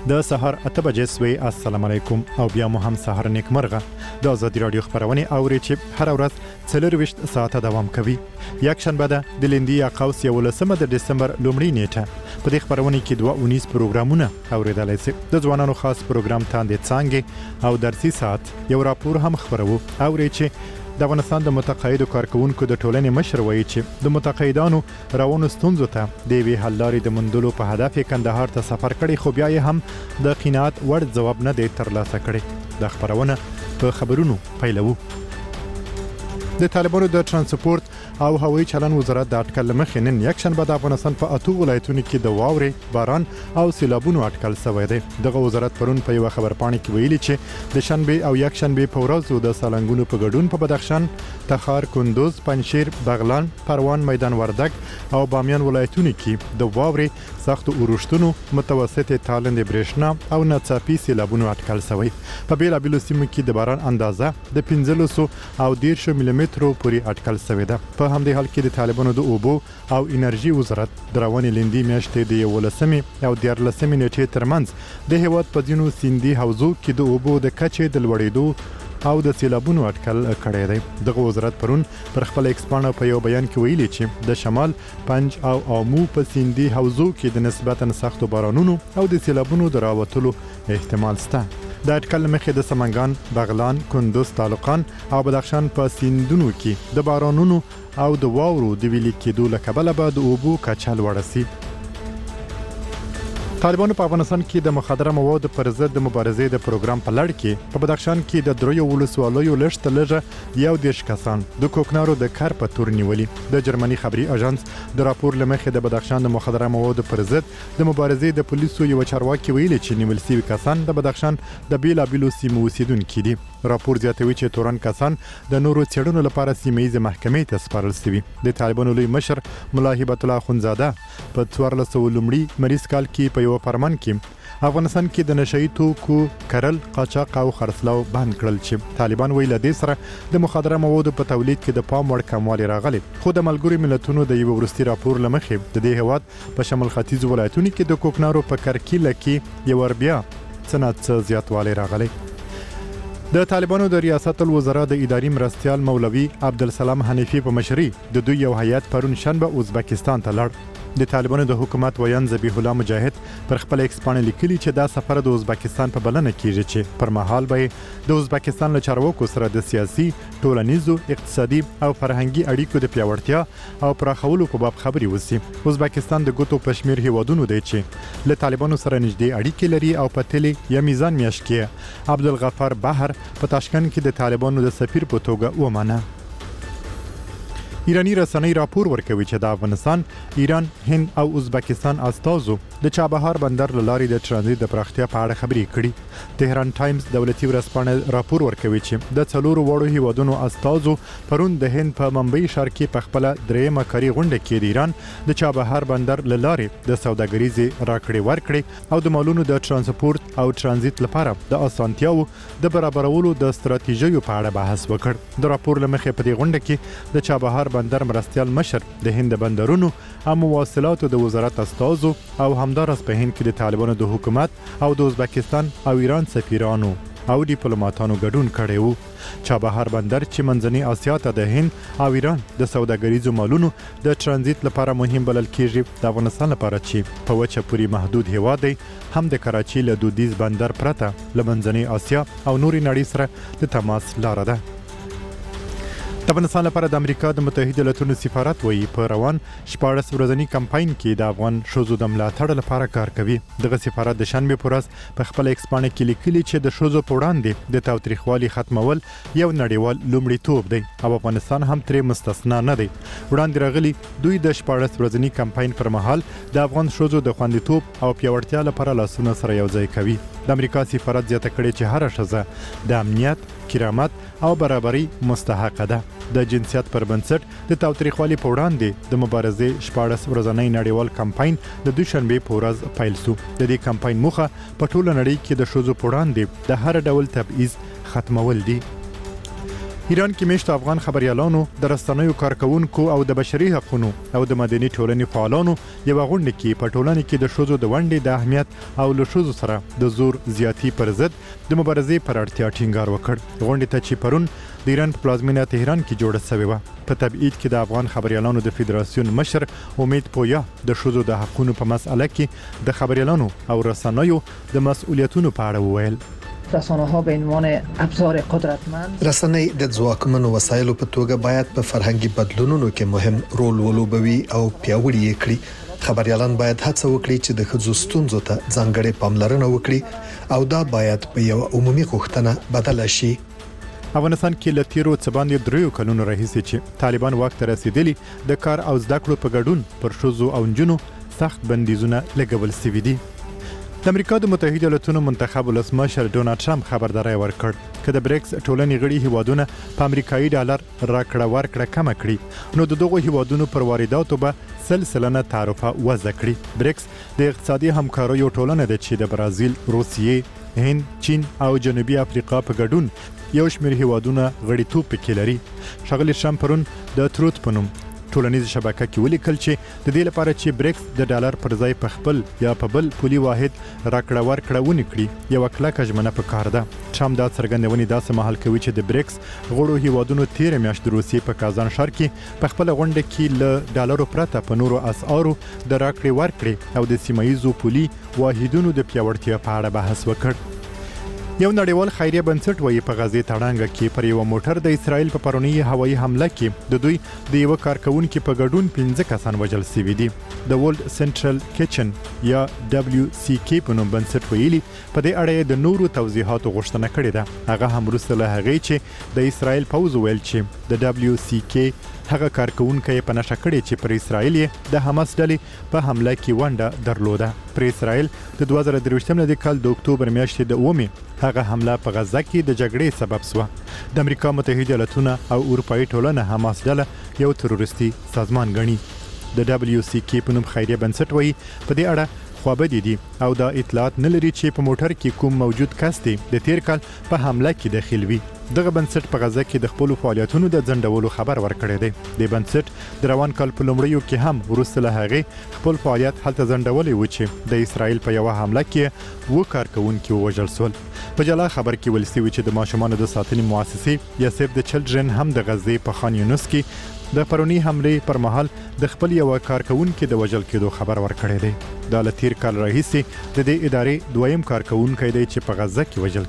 د سحر 8 بجې سوي. السلام علیکم او بیا مو هم سحر نیکمرغه. د آزادي رادیو خبرونه اوري چې هر ورځ 24 ساعته دوام کوي. یک شنبه ده د لندي یا قوس 11 د دسمبر لومړی نیټه. په دې خبرونه کې 2 پروګرامونه اوریدلای شئ. د ځوانانو خاص پروګرام تاندې څنګه او درسي ساعت یو راپور هم خبرو اوري چې د افغانستان د متقاعدو کارکونکو د ټولنې مشر وایي چې د متقاعدانو روانو ستونزو ته د وی حل لارې د مندلو په هدف کندهار ته سفر کړي، خو بیا یې هم د قناعت وړ ځواب نه دی ترلاسه کړی. د خبرونه په خبرونو پیلوو. د طالبانو د ترانسپورت او هوایي چلن وزارت د اټکل مخې نن یک شنبه د افغانستان په 8 ولایتونو کې د واورې، باران او سیلابونو اټکل شوی دی. دغه وزارت پرون په یو خبرپاڼه کې ویلي چې د شنبه او یک شنبه په ورځو د سالنګونو په ګډون په بدخشان، تخار، کندوز، پنجشیر، بغلان، پروان، میدان وردګ او بامیان ولایتونو کې د واورې، سخت اورښتونو، متوسط تالند برېښنا او ناڅاپي سیلابونو اټکل شوی. په بیلابیلو سیمو کې د باران اندازه د 15 او 10 ملي مترو پورې اټکل شوی ده. په همدې حال کې د طالبانو د اوبو او انرژي وزارت د روانې لندي میاشتې د 11 او 14 نیټې ترمنځ د هیواد په ځینو سیندي حوزو کې د اوبو د کچې د لوړېدو او د سیلابونو اټکل کړی دی. دغه وزارت پرون پر خپل ایکس پاڼه په یو بیان کې ویلي چې د شمال پنج او آمو په سیندي حوزو کې د نسبتاً سختو بارانونو او د سیلابونو د راوتلو احتمال شته. د اټکل مخې د سمنګان، بغلان، کندوز، تالقان او بدخشان په سیندونو کې د بارانونو او د واورو د ویلي کېدو له کبله به د اوبو کچه لوړه شي. طالبانو په افغانستان کې د مخدره موادو پر ضد د مبارزې د پروګرام په لړ کې په بدخشان کې د دریو ولسوالیو لږ لږه 11 کسان د کوکنارو د کار په تور نیولي. د جرمني خبري اژانس د راپور لمخې د بدخشان د مخدره موادو پر ضد د مبارزې د پولیسو یو چارواکي ویلي چې نیول شوي کسان د بدخشان د بیلابیلو سیمو اوسیدونکي دي. راپور زیاتوي چې تورن کسان د نورو څېړنو لپاره سیمه‌ییزې محکمې ته سپارل شوي. د طالبانو لوی مشر ملا هبت الله اخونزاده په 1400 لومړي مریض کال کې په یو فرمان کې افغانستان کې د نشئی توکو کرل، قاچاق او خرڅلاو بند کړل چې طالبان ویل د سره د مخدره موادو په تولید کې د پام وړ کموالی راغلی. خو د ملګرو ملتونو د یو ورستي راپور لمخې د دې هواد په شمال ختیځ ولایتونو کې د کوکنارو په کرکیله کې یو بیا صنعت زیاتوالی راغلی. د طالبانو د ریاست الوزرا د اداري مرستیال مولوي عبدالسلام حنیفي په مشرۍ د دوی یو هیئت پرون شنبه ازبکستان ته لاړ. د طالبانو د حکومت ویان ذبیح الله مجاهد پر خپل ایکس پاڼه لیکلي چې دا سفر د ازبکستان په بلنه کیږي چې پر مهال به د ازبکستان له چارواکو سره د سیاسي، ټولنیزو، اقتصادي او فرهنګي اړیکو د پیاوړتیا او پراخولو په باب خبري وسی. ازبکستان د ګوتو پشمیر هیوادونو دی چې له طالبانو سره نږدې اړیکې لري او په تلي یا میزان میاشت کې عبدالغفار بحر په تاشکند کې د طالبانو د سفیر په توګه ومانه. ایرانی رسنۍ راپور ورکوي چې د افغانستان، ایران، هند او ازبکستان استازو د چابهار بندر له لارې د ترانزیت د پراختیا په اړه خبرې کړي. تهران ټایمز دولتي ورځپاڼه راپور ورکوي چې د څلورو وړو هیوادونو استازو پرون د هند په ممبئی ښار کې په خپل درېیمه کاري غونډه کې د ایران د چابهار بندر له لارې د سوداګریزې راکړې ورکړې او د مالونو د ترانسپورت او ترانزیت لپاره د اسانتیاو د برابرولو د ستراتیژیو په اړه بحث وکړ. د راپور لمخې په دې غونډه کې د چابهار بندر مرستیال مشر، د هند بندرونو او مواصلاتو د وزارت استازو او همدارس په هند کې د طالبانو د حکومت او د ازبکستان او ایران سفیرانو او ډیپلوماټانو ګډون کړی وو. چابهار بندر چې منځنۍ اسیا ته د هند او ایران د سوداګریزو مالونو د ترانزیت لپاره مهم بلل کیږي. د افغانستان لپاره چې په وچه پوري محدود هیواد دی، هم د کراچي له دودیز بندر پرته له منځنۍ اسیا او نوري نړۍ سره د تماس لاره ده. د افغانستان لپاره د امریکا د متحده ایالاتو سفارت وایي په روان 14 ورځنی کمپاین کې د افغان ښځو د ملاتړ لپاره کار کوي. دغه سفارت د شنبه په ورځ په خپل ایکس پاڼه کې لیکلي چې د ښځو په وړاندې د تاوتریخوالي ختمول یو نړیوال لومړیتوب دی او افغانستان هم ترې مستثنا نه دی. وړاندې راغلي دوی د 14 ورځنی کمپاین پر مهال د افغان ښځو د خوندیتوب او پیاوړتیا لپاره لاسونه سره یو ځای کوي. د امریکا سفارت زیاته کړې چې هر ښځه د امنیت، کرامت او برابرۍ مستحق ده. د جنسیت پر بنسټ د تاوتریخوالي په وړاندې د مبارزې 14 ورځنی نړیوال کمپاین د دوشنبه په ورځ پیل شو. د دې کمپاین موخه په ټوله نړۍ کې د ښځو په وړاندې د هر ډول تبعیض ختمول دي. ایران کې میشت افغان خبريالانو د رسنیو کارکونکو او د بشري حقوقو او د مدني ټولنې فعالانو یو غونډه کې په ټولنه کې د شوزو د ونډې د اهمیت او له شوزو سره د زور زیاتی پر ضد د مبارزې پر اړتیا ټینګار وکړ. غونډه ته چې پرون د ایران په پلازمینه تهران کې جوړه شوې و. په تبعید کې د افغان خبريالانو د فدراسیون مشر امید پویا د شوزو د حقوقو په مسأله کې د خبريالانو او رسنیو د مسؤلیتونو په اړه وویل. رسانه ها به عنوان ابزار قدرتمند رسنۍ د ځواکمنو وسایلو په توګه باید په فرهنګي بدلونونو کې مهم رول ولوبوي او پیاوړي کړي. خبريالان باید هڅه وکړي چې د ښځو ستونزو ته ځانګړې پاملرنه وکړي او دا باید په یو عمومي غوښتنه بدل شي. افغانستان کې له تیرو څه باندې 3 کلونو راهیسې چې طالبان وخت رسیدلی د کار او زده کړو په ګډون پر شوزو او نجونو سخت بندیزونه لګول شوي دي. د امریکا د متحده ایالاتونو منتخب ولسمشر ډونالد ټرمپ خبرداري ورکړ چې د بریکس ټولنې غړي هیوادونه په امریکایي ډالر راکړه ورکړه کم کړي نو د دغو هیوادونو پر وارداتو به سلسله تعرفه وضع کړي. بریکس د اقتصادي همکاریو ټولنه ده چې د برازیل، روسیې، هند، چین او جنوبي افریقا په ګډون یو شمېر هیوادونه غړیتوب پکې لري. ښاغلي ټرمپ پرون د تروت په نوم ټولنیز شبکه کې ولیکل چې د دې لپاره چې بریکس د ډالر پر ځای په خپل یا په بل پولي واحد راکړه ورکړه ونی کړي یو کلکه ژمنه پکار ده. ټرمپ دا څرګندونې داسې مهال کوي چې د بریکس غړو هیوادونو 13 میاشت د روسیې په کازان ښار کې په خپل غونډه کې له ډالرو پرته په نورو اسعارو د راکړې ورکړې او د سیمایي پولي واحدونو د پیاوړتیا په اړه بحث وکړ. یو نړیوال خیریه بنسټ وایي په غزې تړانګه کې پر یو موټر د اسرائیل په پرونی هوایي حمله کې د دوی د یو کارکونکو په ګډون 15 کسان وژل شوي دي. د ورلد سنټرل کچن یا WCK په نوم بنسټ ویلي په دې اړه د نورو توضیحاتو غوښتنه کړې ده. هغه هم وروسته له هغې چې د اسرائیل پوځ ویل چې د WCK هغه کارکونکو په نشه کړې چې پر اسرائیل د حماس ډلې په حمله کې ونډه درلوده. پر اسرائیل د 2023 کال د اکتوبر میاشتې د اومه هغه حمله په غزه کې د جګړې سبب شو. د امریکا متحده ایالاتونو او اروپאי ټولنه حماس ډله یو تروریستي سازمان ګڼي. د WCK په نوم خیریه بنسټ وایي په دې اړه خوابدي دي او دا اطلاعات نه لري چې په موټر کې کوم موجود کس دی د تیر کال په حمله کې داخل وي. دغه بنسټ په غزه کې د خپل فعالیتونو د ځنډولو خبر ورکړی دی. د بنسټ د روان کال په لومړیو کې هم وروسته له هغې خپل فعالیت هلته ځنډولې و چې د اسرائیل په یو حمله کې و کارکونکو وژل شول. په جلا خبر کې ویل شوی چې د ماشومانو د ساتنې مؤسسې یا سیف د چلډرن هم د غزې په خان یونس کې د پرونی حمله پر مهال د خپل یو کارکونکو د وژل کېدو خبر ورکړی دی. دا له تیر کال راهیسې د دې ادارې دویم کارکونکو دی چې په غزه کې وژل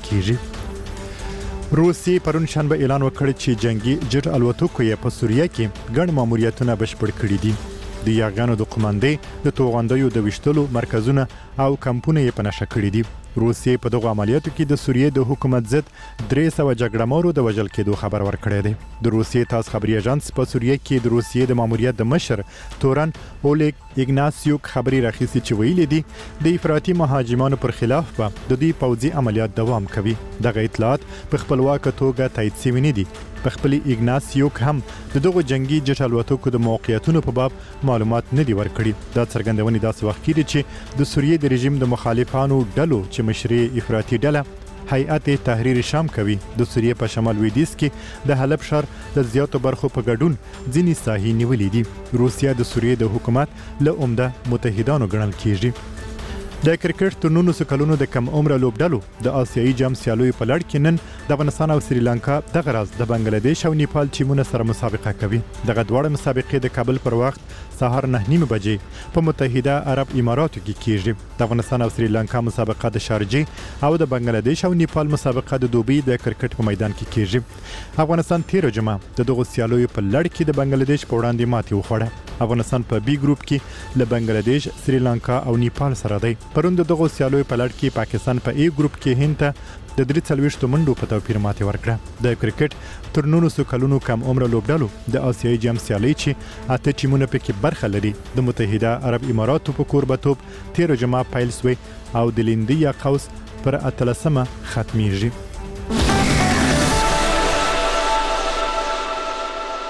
کیږي. روسیې پرون شنبه اعلان وکړ چې جنگي جټ الوتکو یې په سوریه کې ګڼ ماموریتونه بشپړ کړي دي. د یاغانو د قوماندې د توغندیو د وشتلو مرکزونه او کمپونه یې په نشه کړي دي. روسیې په دغه عملیاتو کې د سوریې د حکومت ضد 300 جګړهمارو د وژل کېدو خبر ورکړی دی. د روسیې تاس خبري اژانس په سوریې کې د روسیې د ماموریت د مشر تورن اولیګ ایګناسیوک خبري راخیستي چې ویلي دي د افراطي مهاجمانو پر خلاف به د دوی پوځي عملیات دوام کوي. دغه اطلاعات په خپلواک توګه تایید شوي نه دي. په خپل ایګناسیوک هم د دغه جنگي جټ الوتکو د موقعیتونو په باب معلومات نه دي ورکړي. دا څرګندونې داسې وخت کې دي چې د سوریې د رژیم د مخالفانو ډلو چې مشري افراطي ډله هیئت تحریر شام کوي د سوریې په شمال لویدیځ کې د حلب ښار د زیاتو برخو په ګډون ځینې ساحې نیولې دي. روسیا د سوریې د حکومت له عمده متحدانو ګڼل کیږي. د کرکټ تر 19 کلونو د کم عمره لوبډلو د آسیایي جام سیالیو په لړ کې نن د افغانستان او سریلانکا دغه راز د بنگلاديش او نیپال ټیمونه سره مسابقه کوي. دغه دواړه مسابقې د کابل پر وخت سهار 9:30 بجې په متحده عرب اماراتو کې کیږي. د افغانستان او سریلانکا مسابقه د شارجه او د بنگلاديش او نیپال مسابقه د دوبۍ د کرکټ په میدان کې کیږي. افغانستان 13 جمعه د دغه سیالیو په لړ کې د بنگلاديش په وړاندې ماتې وخوړه. افغانستان په بي ګروپ کې له بنگلاديش، سریلانکا او نیپال سره دی. پرون د دغه سیالیو په لړ کې پاکستان په ای ګروپ کې هند ته د 43 منډو په توپیر ماتې ورکړه. د کرکټ تر 19 کلونو کم عمر لوبډلو د آسیایي جام سیالي چې اته ټیمونه پکې برخه لري د متحده عرب اماراتو په کوربتوب 13 جمعه پیل شوی او د لیندیا قوس پر 13 ختمیږي.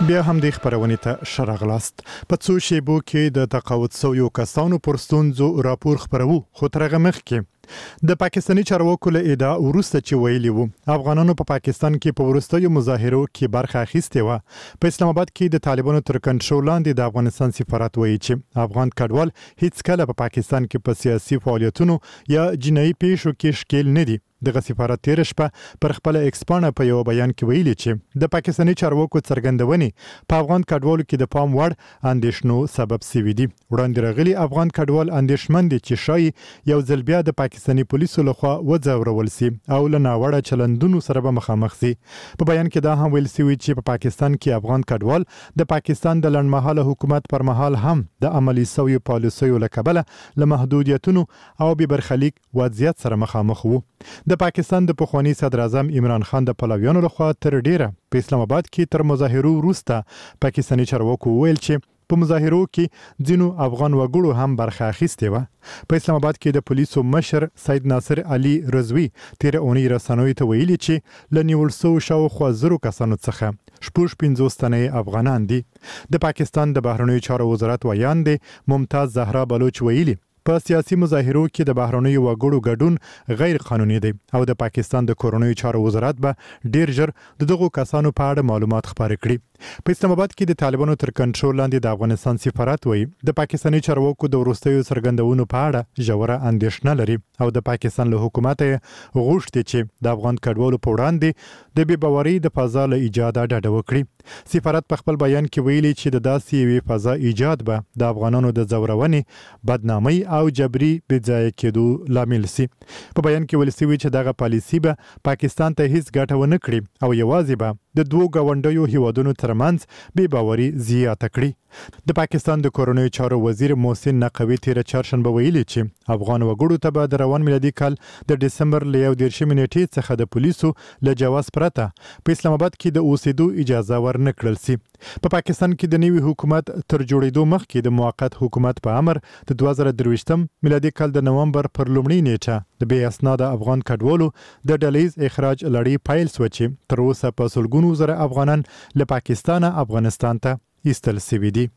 بیا هم د خبرونې ته شرغلاست په څو شیبو کې د تقاعد شویو کسانو پر ستونزو راپور خبرو خو تر هغه مخکې د پاکستاني چارواکو له ادعا وروسته چې ویلي وو افغانانو په پاکستان کې په وروستیو مظاهرو کې برخه اخیستې وه په اسلام آباد کې د طالبانو تر کنټرول لاندې د افغانستان سفارت وایي چې افغان کډوال هیڅ کله په پاکستان کې په سیاسي فعالیتونو یا جنایي پیښو کې ښکیل نه دي دغه سفارت تیر شپه پر خپل ایکسپانه په یو بیان کې ویلي چې د پاکستاني چارواکو څرګندونې په افغان کډوالو کې د پام وړ اندېښنو سبب سوي دي وړاندې راغلي افغان کډوال اندېښمن دي چې شاید یو ځل بیا د پاکستاني پولیسو لخوا وځورول سي او له ناوړه چلندونو سره به مخامخ سي په بیان کې دا هم ویل سوي چې په پاکستان کې افغان کډوال د پاکستان د لنډمهاله حکومت پر مهال هم د عملي سویو پالیسیو له کبله له محدودیتونو او بې برخلیک وضعیت سره مخامخ وو د پاکستان د پخوانی صدر اعظم عمران خان د پلویانو لخوا تر ډیره په اسلام آباد کې تر مظاهرو وروسته پاکستاني چارواکو ویل چې په مظاهرو کې ځینو افغان وګړو هم برخه اخیستې وه په اسلام آباد کې د پولیسو مشر سید ناصر علي رضوی تیر اونۍ رسنیو ته ویلي چې له نیول شوو شاوخوا 100 کسانو څخه 50 تنه افغانان دي د پاکستان د بهرنیو چارو وزارت ویاندې ممتاز زهرا بلوچ ویلي په سیاسي مظاهرو کې د بهرنیو وګړو ګډون غیر قانوني دی او د پاکستان د کورنیو چارو وزارت به ډیر ژر دغه کسانو په اړه معلومات خپاره کړي په اسلام آباد کې د طالبانو تر کنټرول لاندې د افغانستان سفارت وایي د پاکستاني چارواکو د وروستیو څرګندونو په اړه ژوره اندېښنه لري او د پاکستان له حکومت غوښتي چې د افغان کډوالو په وړاندې د بې باورۍ د فضا له ایجاد ډډه وکړي سفارت په خپل بیان کې ویلي چې د داسې یوې فضا ایجاد به د افغانانو د ځورونې بدنامۍ او جبري بځای کېدو لامل سي په بیان کې ویل شوی چې دغه پالیسي به پاکستان ته هیڅ ګټه ونه کړي او یوازې به د دوه غونډیو هیوادونو ترمنځ بې باوري زیاته کړي د پاکستان د کورنیو چارو وزیر محسن نقوی تیر چهارشنبه ویلي چې افغان وګړو ته به د روان میلادي کال د ډسمبر له 11 نیټې څخه د پولیسو له جواز پرته په اسلام آباد کې د اوسېدو اجازه ورنکړل سي په پاکستان کې د نوي حکومت تر جوړېدو مخکې د موقت حکومت په امر د 2023 میلادي کال د نومبر پر لومړۍ نیټه د بې اسناده افغان کډوالو د ډلیز اخراج لړۍ پیل شو چې تر اوسه په سلګونو زره افغانان له پاکستانه افغانستان ته ایستل شوي دي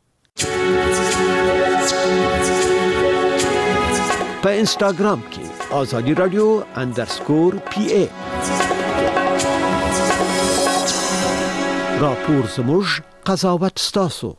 په انستګرام کې آزادي رادیو _PA راپور زموږ قضاوت ستاسو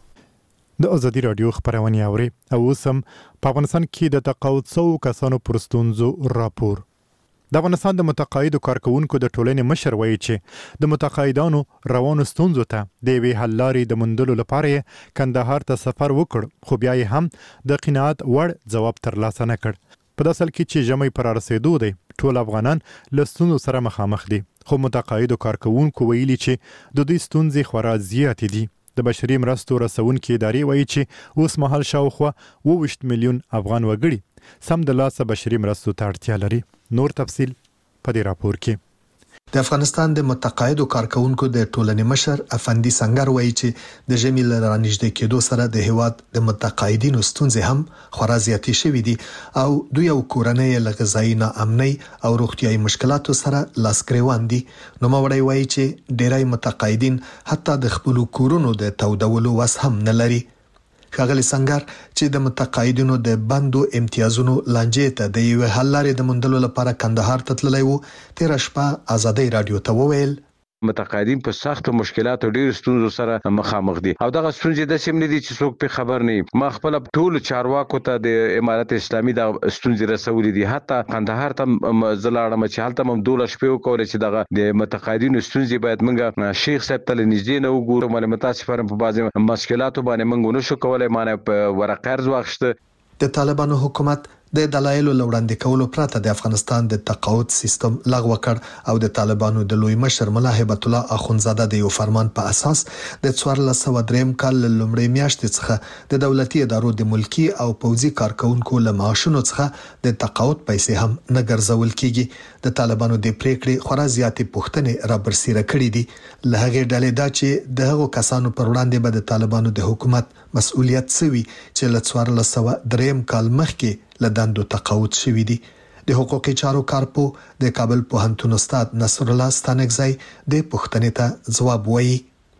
د ازادي رادیو خبرونه اوري او سم په افغانستان کې د تقاعد شوو کسانو پر ستونزو راپور د افغانستان د متقاعدو کارکونکو د ټولنې مشر وایي چې د متقاعدانو روانو ستونزو ته د یوې حل لارې د موندلو لپاره کندهار ته سفر وکړ خو بیا یې هم د قناعت وړ ځواب ترلاسه نه کړ په داسې حال کې چې ژمی پر رسېدو دی ټول افغانان له ستونزو سره مخامخ دي خو متقاعدو کارکونکو ویلي چې د دوی ستونزې خورا زیاتې دي د بشري مرستو رسونکې ادارې وایي چې اوس مهال شاوخوا 22 میلیون افغان وګړي سم د لاسه بشري مرستو ته اړتیا لري نور تفصیل په دې راپور کې د افغانستان د متقاعدو کارکونکو د ټولنې مشر افندي سنگر وایي چې د ژمي لپاره نږدې کېدو سره د هیواد د متقاعدینو ستونزې هم خورا زیاتې شوې دي او دوی یو کورنۍ له غذایي ناامنۍ او روغتیايي مشکلاتو سره لاس ګریوان دي نو موري وایي چې ډېری متقاعدین حتی د خپل کورونو د تودولو وس هم نه لري ښاغلي سنگر چې د متقاعدینو د بندو امتیازونو لانجې ته د یو حل لارې د موندلو لپاره کندهار ته تللی وو تیر شپه آزادي رادیو ته وویل متقاعدین په سختو مشکلاتو ډیر ستونزو سره مخامخ دي او دغه ستونزې د سیمې دي چې څوک په خبر نه ما خپل ټول چارواکو ته د امارات اسلامي د ستونزې رسولې دي حتی کندهار ته زلاړم چې حالت هم 12 شپې وکړي چې دغه د متقاعدینو ستونزې باید منګه شیخ صاحب ته نږدې نه وګورو مله متاسفانه په بعضي مشکلاتو باندې منګو نشو کولای مانه په ورقه ارز واخشته د طالبانو حکومت د دلایلو لوړاندې کولو پرته د افغانستان د تقاعد سیستم لغوه کړ او د طالبانو د لوی مشر ملا هیبت الله اخونزاده د یو فرمان په اساس د 1403 کال لومړۍ میاشتې څخه د دولتي ادارو د ملکی او پوځي کارکونکو له معاشونو څخه د تقاعد پیسې هم نه ګرځول کیږي د طالبانو د پریکړې خورا زیاتې پوښتنې را برسیره کړې دي له هغه ډلې دا چې دغه کسانو پر وړاندې به د طالبانو د حکومت مسؤلیت سوي چې له 1403 کال مخکې لدندو تقاعد شوی دي د حقوقي چارو کارپو د کابل پوهنتون استاد نصر الله ستانکزی د پوښتنې ته ځواب وایي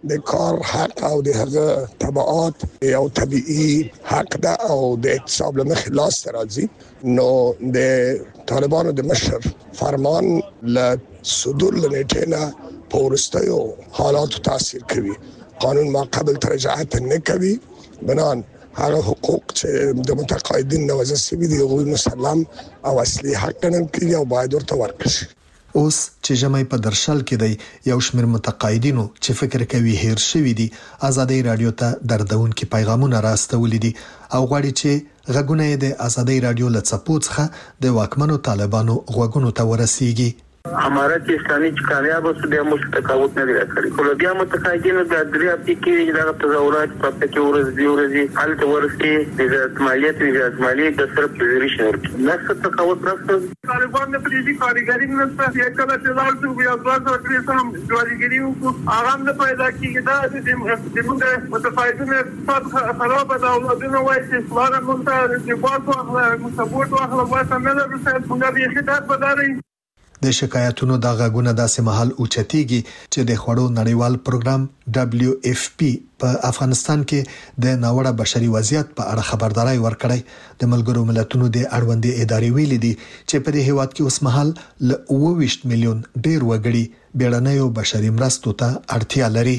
د کار حق او د هغه تبعات یو طبيعي حق ده او د اعتصاب له مخې لاس ته راځي نو د طالبانو د مشر فرمان له صدور لنیټه نه په وروستیو حالاتو تاثیر کوي. قانون ما قبل ترجعات نه کوي بنان هغه حقوق چې د متقاعدین نوازه سوي دي او مسلم او اصلي حق ګڼل کیږي او باید ورته ورکړي شي. اوس چې جمعي په درشل کې دی یو شمېر متقاعدینو چې فکر کوي هیر شوی دي ازادي رادیو ته دردونکي پیغامونه راستولي دي او غواړي چې غږونه د ازادي رادیو لڅپو څخه د واکمنو طالبانو غوږونو ته ورسیږي. امارات اسلامي چې کامیاب اوس د مستقاوت نه لري کله بیا متقاعدینو د دریا پکې د تظاهرات په پکې ورځي حالت ورسي د مالیات د مالیات د صرف پوزیشن ورکی نفس تقاوت راځي طالبان د پریزي کاریګری نه څه یو کله چې لاړ بیا ځوان ورکړي سم جوړیږي او آرام نه پیدا کیږي دا د موږ متقاعدینو په خراب د اولادونو وایي چې فلانه مونږ د باسو اخلا سپورټ واخلا واسه نه لرو چې موږ به خدمت بداري. د شکایتونو د غږونه داسې محل اوچتيږي چې د خوړو نړیوال پروګرام WFP په افغانستان کې د ناوړه بشري وضعیت په اړه خبرداري ورکړی. د ملګرو ملتونو د اړوندې ادارې ویلي دي چې په دې هیواد کې اوس مهال ل 20 میلیون ډیر وګړي بیړنیو بشري مرستو ته اړتیا لري.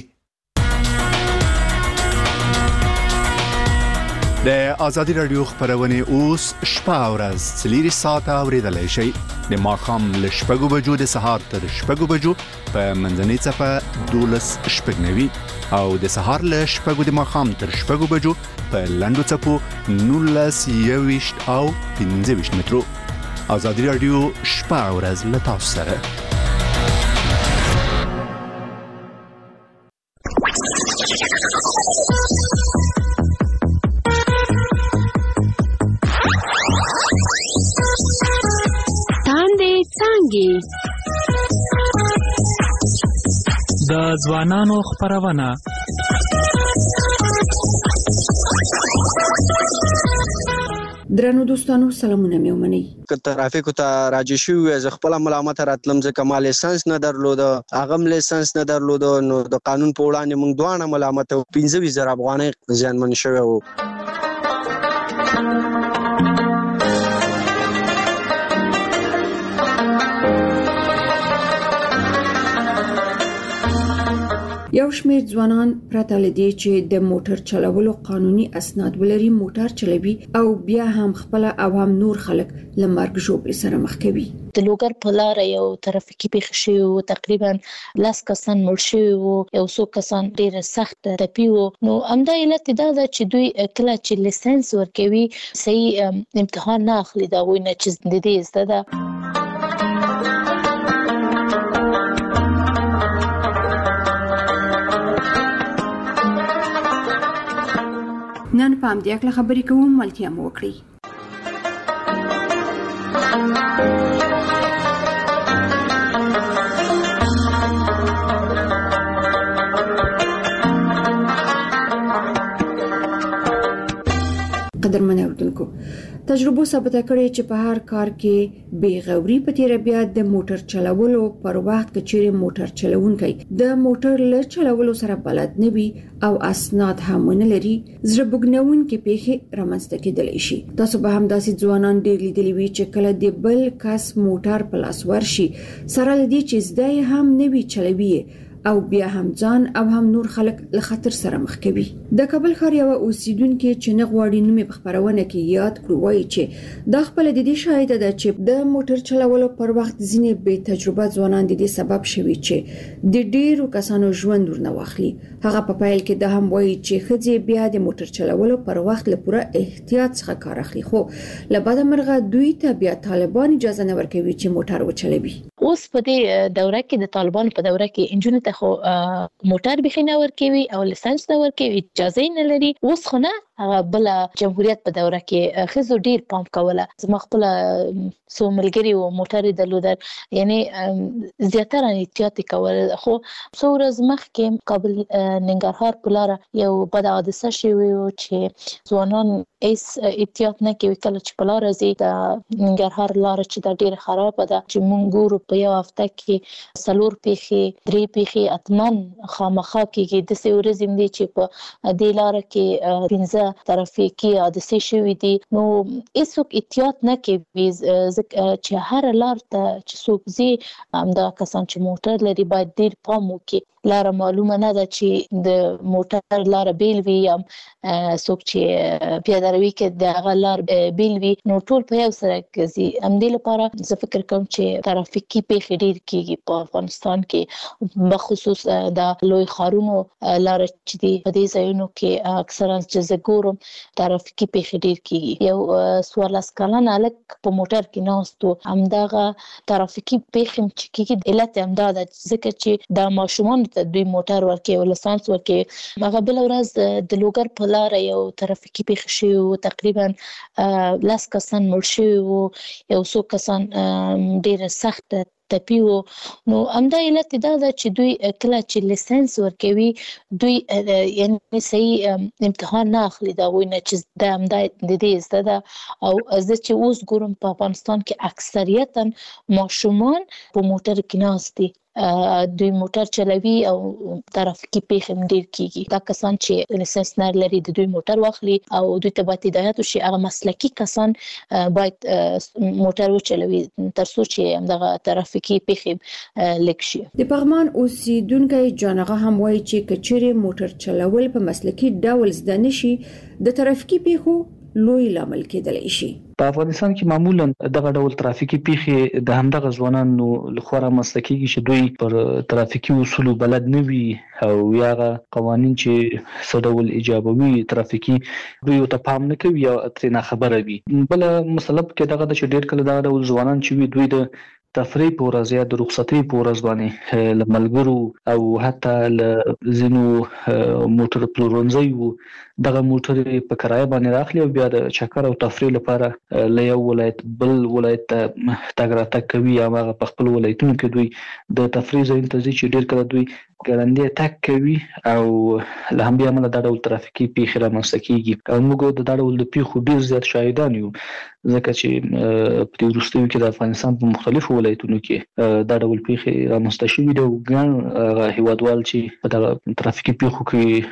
د ازادي رادیو خبرونه اوس شپه او ورځ 3 ساعته اوریدلای شئ د ماخام ل شپږو بجو د سهار تر شپږو بجو په منځنۍ صفه 12 شپږنوي او د سهار ل شپږو د ماخام تر شپږو بجو په لندو صفو 19 او 15 مترو. ازادي رادیو شپه او ورځ له تاسو سره. د ځوانانو خبرونه درنو دوستانو سلامونه مې ومنئ. که ترافیکو ته راځي شو از خپل ملامت راتلم ځکه ما لیسنس نه درلود اغم لیسنس نه درلود نو د قانون په وړاندې موږ دوه ملامت 15,000 افغانۍ ځانمن شوی وو. یو شمېر ځوانان پرته له دې چې د موټر چلولو قانوني اسناد ولري موټر چلوي او بیا هم خپل او هم نور خلک له مرګ ژوبلې سره مخ کوي. د لوګر په لار یو ترافیکي پیښه شوې وه، تقریبا 10 کسان مړ شوي وو، یو څو کسان ډېر سخت ټپي وو. نو همدا علت دا ده چې دوی کله چې لیسنس ورکوي صحیح امتحان نه اخلي د هغوی نه چې د دې زده ده. نن په همدې اړه خبرې کوم، ملتیا مو وکړئ. قدرمن اوردونکو، تجربه ثابته کړې چې په هر کار کې بې غوري په تیر بیا د موټر چلولو پر وخت کې چیرې موټر چلونکي د موټر له چلولو سره بلد نه وي او اسناد هم نه لري، زړه بوږنونکې پیښې رامنځته کېدلی شي. تاسو به هم داسې ځوانان ډېر لیدلي وي چې کله د بل کس موټر په لاس ورشي سره لدی چې زده هم نه وي چلوي او بیا هم ځان او هم نور خلک له خطر سره مخ کوي. د کابل ښار یو اوسیدونکو چې نه غواړي نوم په خبرونه کې یاد کړو وایي چې د خپل د دې شاهد ده چې د موټر چلولو پر وخت ځینې بې تجربه ځوانان د دې سبب شوي چې د ډیرو کسانو ژوند ورنه واخلي. هغه په پایل کې د هم وایي چې ښځې بیا د موټر چلولو پر وخت له پوره احتیاط څخه کار اخلي، خو له بده مرغه دوی ته بیا طالبان اجازه نه ورکوي چې موټر وچلوي. اوس په دې دوره کې د طالبانو په دوره کې انجونو ته خو موټر به نه ورکوي او لیسنس نه ورکوي، اجازه نه لري. اوس خو نه هغه بل جمهوریت په دوره کې خزو ډیر پام کوله. زما خپل سو ملګری او موټر درلودل، یعنی زیاتره احتیاط کول. خو څو ورځې مخکې کابل ننګرهار په لار یو بد حادثه شوی و چې ځوانان هیڅ احتیاط نه کوي. کله چې په لار ځي د ننګرهار لار چې دا ډیره خراب ده چې مونږ ګورو په یو هفته کې 4 پیښې 3 پیښې اتمن خامخا کېږي. د څو ورځې دي چې په دې لار کې 15 ترافیکي حادثې شوې دي. نو هیڅوک احتیاط نه کوي چې هر لار ته چې څوک ځي همدا کسان چې موټر لري باید ډیر پام وکړي. لار معلومه نه ده چې د موټر لار بیل وي یا څوک چې پیاده روي کې د هغه لار بیل وي، نو ټول په یو سره ځي. همدې لپاره زه فکر کوم چې ترافیکي پیښې ډیر کېږي په افغانستان کې، بخصوص د لوی ښارونو لار چې دي په دې ځایونو کې اکثرا چې زه ګورم ترافیکي پیښې ډیر کېږي. یو 14 کلن هلک په موټر کې ناست و، همدغه ترافیکي پیښې چې کېږي علت همدا ده ځکه چې د ماشومان ته دوی موټر ورکوي او لایسنس ورکوي. هغه بل ورځ د لوګر په لار یو ترافیکي پیښه شوې و، تقریبا 10 کسان مړ شوي وو، یو څو کسان ډېر سخت ټپي وو. نو همدا علت دا ده چې دوی کله چې لایسنس ورکوي دوی یعنی صحیح امتحان نه اخلي د هغوی نه چې دا همدا د دې زده ده. او زه چې اوس ګورم په افغانستان کې اکثریتا ماشومان په موټر کې ناست دي، دوی موټر چلوي او ترافیکي پیښې ډیر کیږي. دا کسان چې لایسنس نه لري د دوی موټر واخلي او دوی ته باید هدایت وشي هغه مسلکي کسان باید موټر وچلوي ترڅو چې همدغه ترافیکي پیښې لږ شي. د پغمان اوسیدونکو جانغه هم وایي چې کچېره موټر چلول په مسلکي ډول زده نشي د ترافیکي پیښو لوی لامل کېدلی شي. په افغانستان کې معمولا دغه ډول ترافیکي پیښې د همدغه ځوانانو لخوا رامنځته کیږي چې دوی پر ترافیکي اصولو بلد نه وي او یا قوانین چې څه ډول ایجابوي ترافیکي دوی ته پام نه کوي یا ترې نه خبره وي. بل مسله کې دغه چې ډېر کله دغه ډول ځوانان چې وي دوی د تفریح په ورځ یا د رخصتۍ په ورځ باندې له ملګرو او حتی له ځینو موټر پلورنځیو دغه موټر په کرایه باندې راخلي او بیا د چکر او تفریح لپاره له یو ولایت بل ولایت ته تګ راتګ کوي یا هغه په خپل ولایتونو کې دوی د تفریح ځایونو ته ځي چې ډېر کله دوی ګړندی تګ کوي او له همدې امله دا ډول ترافیکي پیښې رامنځته کیږي. او موږ د دا ډول د پیښو ډېر زیات شاهدان یو ځکه چې په دې وروستیو کې د افغانستان په مختلفو ولایتونو کې دا ډول پیښې رامنځته شوي دي او ګڼ هیوادوال چې په دغه ترافیکي پیښو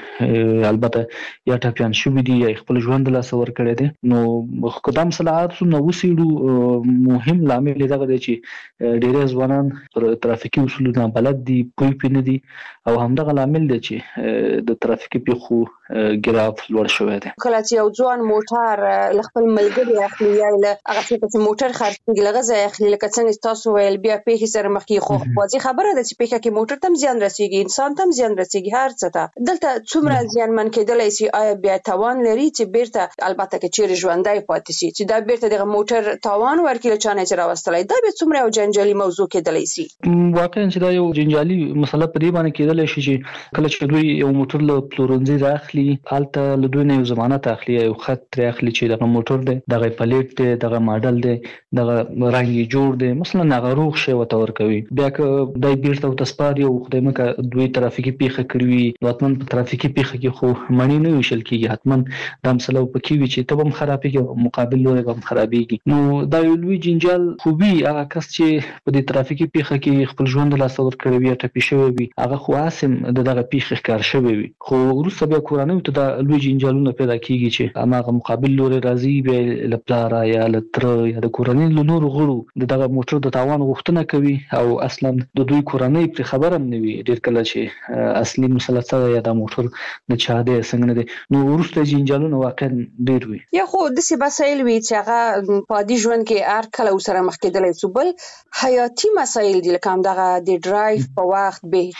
کې البته یا ټپیان شوي دي یا خپل ژوند له لاسه ورکړی دی. نو که دا مسله څومره وڅېړو مهم لامل دغه دی چې ډېری ځوانان پر ترافیکي اصولو نابلد دي، پوه پرې نه دي او همدغه لامل دی چې د ترافیکي پیښو ګراف لوړ شوی دی. کله چې یو ځوان موټر له خپل ملګري اخلي یا له هغه چې موټر خرڅېږي له غځه اخلي لکه څنګه تاسو ویل بیا پیښې سره مخ کې خو واضح خبره ده چې پیښه کې موټر تم زیان رسیږي، انسان تم زیان رسیږي، هر څه ته دلته څومره زیانمن کېدلی شي. آیا بیا توان لري چې بیرته البته کې چیرې ژوندی پاتې شي چې دا بیرته دغه موټر توان ورکړي له چا نه چې راوستلی دا بیا څومره یو جنجالي موضوع کېدلی شي؟ واقعا چې دا یو جنجالي مسله په دې باندې کېدلی شي چې کله چې دوی یو موټر له پلورنځي راخلي هلته له دوی نه یو ضمانت اخلي، یو خط ترې اخلي چې دغه موټر دی، دغه پلیټ دی، دغه ماډل دی، دغه رنګ یې جوړ دی، مثلا هغه روغ شی ورته ورکوي. بیا که دی بیرته ورته سپاري او خدای مکړه دوی ترافیکي پیښه کړې وي نو حتما په ترافیکي پیښه کې خو مڼې نه ویشل کېږي، حتما دا مسله پکې وي چې ته به هم خرابېږي مقابل لوری به هم خرابېږي. نو دا یو لوی جنجال خو وي. هغه کس چې په دې ترافیکي پیښه کې خپل ژوند له لاسه ورکړی وي یا ټپي شوی وي هغه خو هسې د دغه پیښې ښکار شوی وي، خو وروسته بیا کورنیو ته دا لوی جنجالونه پیدا کېږي چې هماغه مقابل لوری راځي بیا له پلاره یا له تره یا د کورنۍ له نورو غړو د دغه موټر د تاوان غوښتنه کوي او اصلا د دوی کورنۍ پرې خبره هم نه وي ډېر کله چې اصلي مسله څه ده یا دا موټر د چا دی څنګه نه دی. نو وروسته جنجالونه واقعا ډېر وي. یا خو داسې مسایل وي چې هغه په عادي ژوند کې هر کله ورسره مخ کېدلی شو. بل حیاتي مسایل دي لکه همدغه د ډرایو په وخت بې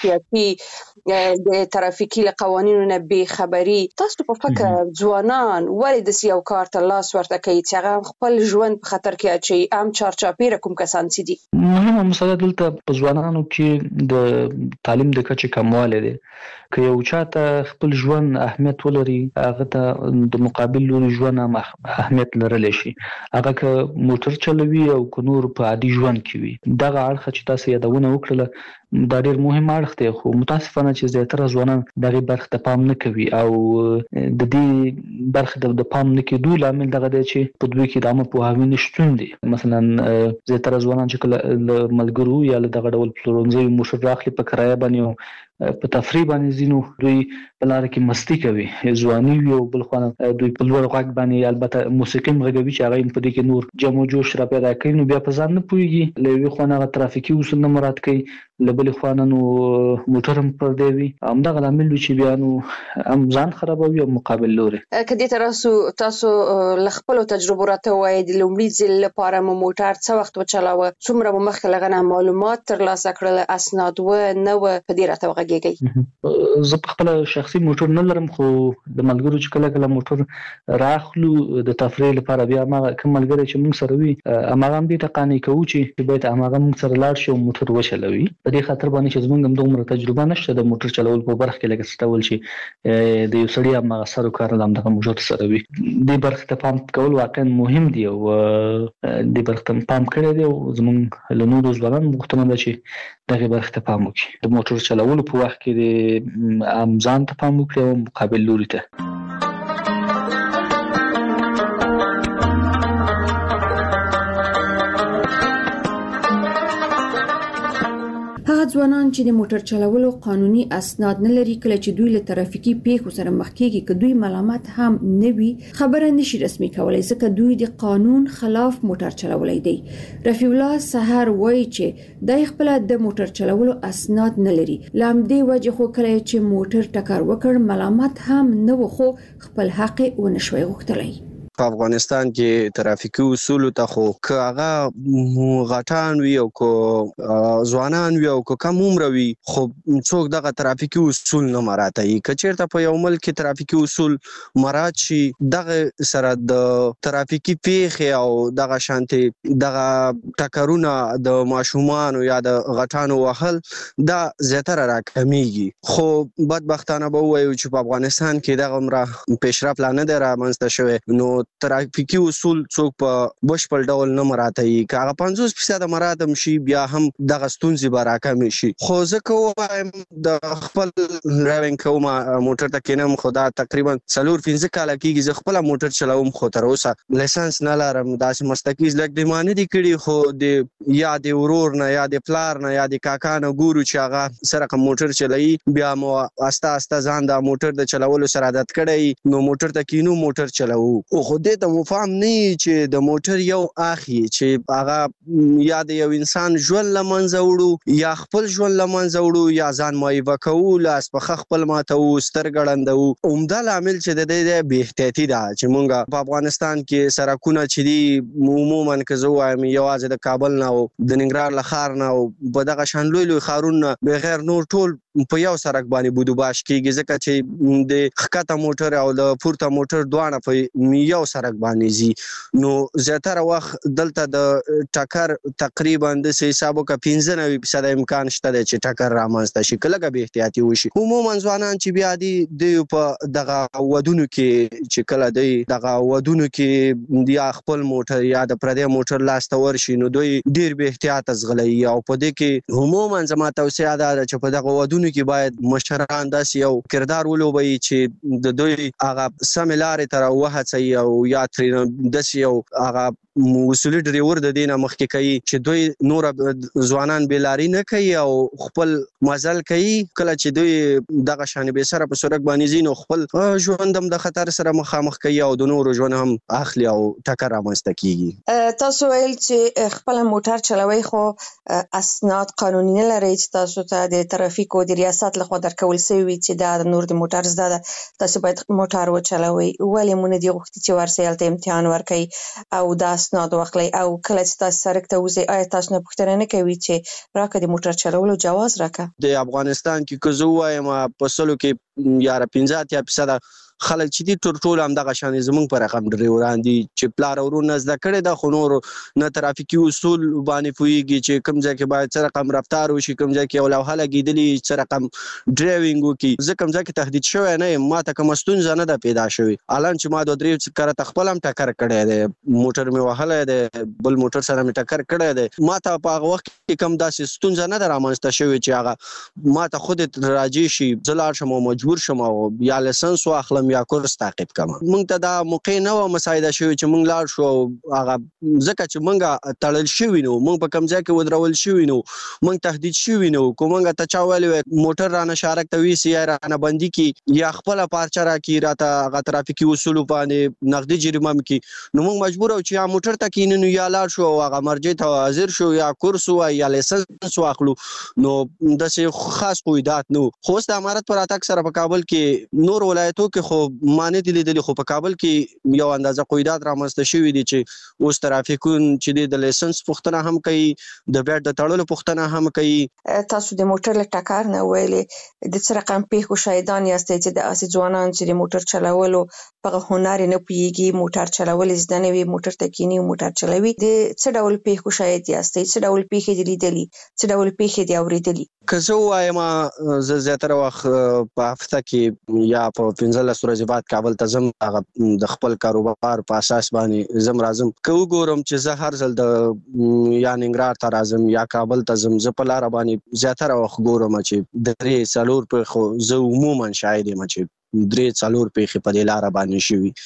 احتیاطي د ترافیکي له قوانینو نه بې خبري. تاسو په فکر ځوانان ولې داسې یو کار ته لاس ورته کوي چې هغه خپل ژوند په خطر کې اچوي؟ عام چارچاپېره کوم کسان چې دي؟ مهمه مسله دلته په ځوانانو کې د تعلیم د کچې کموالی دی. که یو چاته خپل ژوند اهمیت ولري هغه ته د مقابل لوري ژوند هم اهمیت لرلی شي. هغه که موټر چلوي او که نور په عادي ژوند کې وي. دغه اړخ چې تاسو یادونه وکړله دا ډېر مهم اړخ دی، خو متاسفانه چې زیاتره ځوانان دغه برخه ته پام نه کوي او د دې برخه د پام نه کېدو لامل دغه دی چې په دوی کې د عامه پوهاوي نشتون دی. مثلا زیاتره ځوانان چې کله ملګرو یا له دغه ډول پلورنځي موټر راخلي په کرایه باندې په تفریح باندې ځینو دوی په لار کې مستی کوي، ځواني وي او بل خو دوی په لوړ غږ باندې البته موسیقي مغږوي چې هغه په دې کې نور جمع جوش را پیدا کوي، نو بیا په ځان نه پوهیږي. له یوې خوا هغه ترافیکي اصول نه مراعات کوي، له بلې خوا نو موټر هم پر دی وي، همدغه لامل وي چې بیا نو هم ځان خرابوي او مقابل لوري. که دې تاسو له خپلو تجربو راته ووایئ د لومړي ځل لپاره مو موټر څه وخت وچلاوه، څومره مو مخکې له هغه نه معلومات ترلاسه کړل، اسناد نه وه، په دې راته وغږیږئ. زه په خپل شخصي موټر نه لرم، خو د ملګرو چې کله موټر راخلو د تفریح لپاره بیا ما کوم ملګری چې موږ سره وي هغه هم دې ته قانع کوو چې باید هغه موږ سره لاړ شي او موټر وچلوي. په دې خاطر باندې چې زموږ هم دومره تجربه نشته د موټر چلول په برخه کې، لکه څه ډول چې د یو سړي هغه سر کار دغه موټر سره وي. دې برخه ته پام کول واقعا مهم دی او دې برخه ته پام کړی دی او زموږ له نورو ځوانانو غوښتنه ده چې دغه برخه ته پام وکړي. د موټر چلولو په وخت کې د ځان ته پام وکړي او مقابل لوري ته. هغه ځوانان چې د موټر چلولو قانوني اسناد نه لري، کله چې دوی له ترافیکي پیښو سره مخ کیږي، که دوی ملامت هم نه وي، خبره نشي رسمي کولای ځکه دوی د قانون خلاف موټر چلولای دی. رفیع الله سحر وایي چې د خپل د موټر چلولو اسناد نه لري، لامدې وجه خو کله چې موټر ټکر وکړ ملامت هم نه و، خو خپل حق ونشوي غوښتلای. په افغانستان کې ترافیکي اصول ته خو که هغه غټان وي او که ځوانان وي او که کم عمر وي، خو څوک دغه ترافیکي اصول نه مراعاتوي. که چیرته په یو ملک کې ترافیکي اصول مراعات شي، دغه سره د ترافیکي پیښې او دغه شانتي دغه ټکرونه د ماشومان یا د غټانو وهل دا زیاتره راکمیږي. خو بدبختانه به وایو چې په افغانستان کې دغه عمره پیشرفت لا نه دی رامنځته شوی، نو ترافیکي اصول څوک په بشپړ ډول نه مراعاتوي. که هغه 50% مراعات هم شي بیا هم دغه ستونزې به راکمې شي. خو زه که ووایم د خپل ډرایوینګ کوم موټر ته کینم، خو دا تقریبا 4-5 کاله کېږي زه خپله موټر چلوم، خو تر اوسه لایسنس نه لرم. داسې مستقیز لږ د ما نه دي کړي، خو یا د ورور نه یا د پلار نه یا د کاکا نه ګورو چې هغه سره موټر چلوي، بیا مو استه استه ځان د موټر د چلولو سره عادت کړی، نو موټر ته کینو موټر چلوو. خو دې ته مو فهم نه چې د موټر یو اخی چې هغه یا د یو انسان ژوند لمنځه وړو یا خپل ژوند لمنځه وړو یا ځان مایوه کوو، لاس په خپل ماتو، سترګړندو. عمده لامل چې د دې بې احتیاطي ده چې مونږ په افغانستان کې سرکونه چې دي عموما که زه وایم یوازې د کابل نه او د ننګرهار له ښار نه او په دغه شان لوی لوی ښارونه بغیر نور ټول په یو سرک باندې بودوباش کېږي، ځکه چې د ښکته موټر او د پورته موټر دواړه په یو سرک باندې ځي. نو زیاتره وخت دلته د ټکر تقریبا د حسابو کا 95% امکان شته چې ټکر رامنځته شي، کله به احتیاطي وشي. عموما ځوانان چې بیا دي په دغه ودونو کې چې کله دی دغه ودونو کې یا خپل موټر یا د پردي موټر لاس ته ورشي، نو دوی ډیر به احتیاط زغلي. او په دې کې عموما زما توصیه ده چې په دغه ودونو کې باید مشران داسې یو کردار ولوبوي چې د دوی هغه سم لارې ته راوهڅوي او یا ترې داسې یو هغه اصولي ډریور د دینه مخکې کوي چې دوی نور ځوانان بیلاری نه کوي او خپل مزل کوي. کله چې دوی دغه شان به سره په سرک باندې زینو خپل ژوندم د خطر سره مخامخ کوي او د نور ژوند هم اخلي او ټکر رامنځته کیږي. تاسو ویل چې خپل موټر چلوي خو اسناد قانوني نه لري چې تاسو ته د ترافیکو د ریاست لخوا درکول شوی چې دا نور د موټر زده تاسو باید موټر وچلوي، ولې مونږ دی غوښتي چې ورسېل ته امتحان ورکړي او دا اسناد واخلي، او کله چې تاسو سرک ته وځي آیا تاسو نه پوښتنه نه کوي چې راکړه د موټر چلولو جواز راکړه؟ د افغانستان کې که زه وایم په سلو کې یا 15% خلک چې دي ټول هم دغه شان زمونږ پر رقم ډرایوران دي چې پلار ورونه زده کړي د خنور نه ترافیکي اصول باندې پويږي چې کوم ځای کې باید سره رقم رفتار وشي کوم ځای کې ولوهه لګیدلی سره رقم ډرایوینګ وکي زه کوم ځای کې تهدید شوی نه ما ته کوم ستونزه نه ده پیدا شوی الان چې ما د درې کړه تخپل هم ټکر کړی دی موټر می وهله دی بل موټر سره می ټکر کړی دی ما ته په هغه وخت کې کوم داسې ستونزه نه درامنځته شوی چې هغه ما ته خود راځي شي زلار شم او مجبور شم او یا لایسنس واخلم یا کورس تعقیب کوم مونږ ته دا موقع نه و مساعده شوی چې مونږ لاړ شو هغه ځکه چې مونږه تړل شوی نو مونږ په کوم ځای کې ودرول شوی نو مونږ تهدید شوی نو کومه ته چا ویل موټر رانه شارک ته وی سی رانه بندي کی یا خپل پارچه را کی راته هغه ترافیکي اصول باندې نقدي جریمه کی نو مونږ مجبور او چې یا موټر ته کینې نو یا لاړ شو هغه مرجع ته حاضر شو یا کورس یا لایسنس واخلو نو د څه خاص قواعد نو خو د امارت پر اتاک سره په کابل کې نور ولایتو کې خو معنی دي لیدل خو په کابل کې یو اندازه قواعد رامنځته شوې دي چې اوس ترافیکون چې د لایسنس پوښتنه هم کوي د بیټ د تړلو پوښتنه هم کوي تاسو د موټر له ټکر نه ویلې د څه رقم پیښو شاهدان یاستئ چې د اسې ځوانان چې د موټر چلولو په هنر نه پیږي موټر چلول زده نه وي موټر ته کینی موټر چلوي د څه ډول پیښو شاهد یاستئ څه ډول پیښې دي لیدلي څه ډول پیښې دي اوریدلي که زه وایم زه زیاتره وخت په هفته کې یا په 15 ورځې بعد کابل ته ځم هغه د خپل کاروبار په اساس باندې زم راځم که وګورم چې زه هر ځل د یا ننګرهار ته راځم یا کابل ته ځم زه په لار باندې زیاتره وخت ګورم چې د 3-4 په خو زه عموما شاهد یم چې 3-4 پیښې په دې لار باندې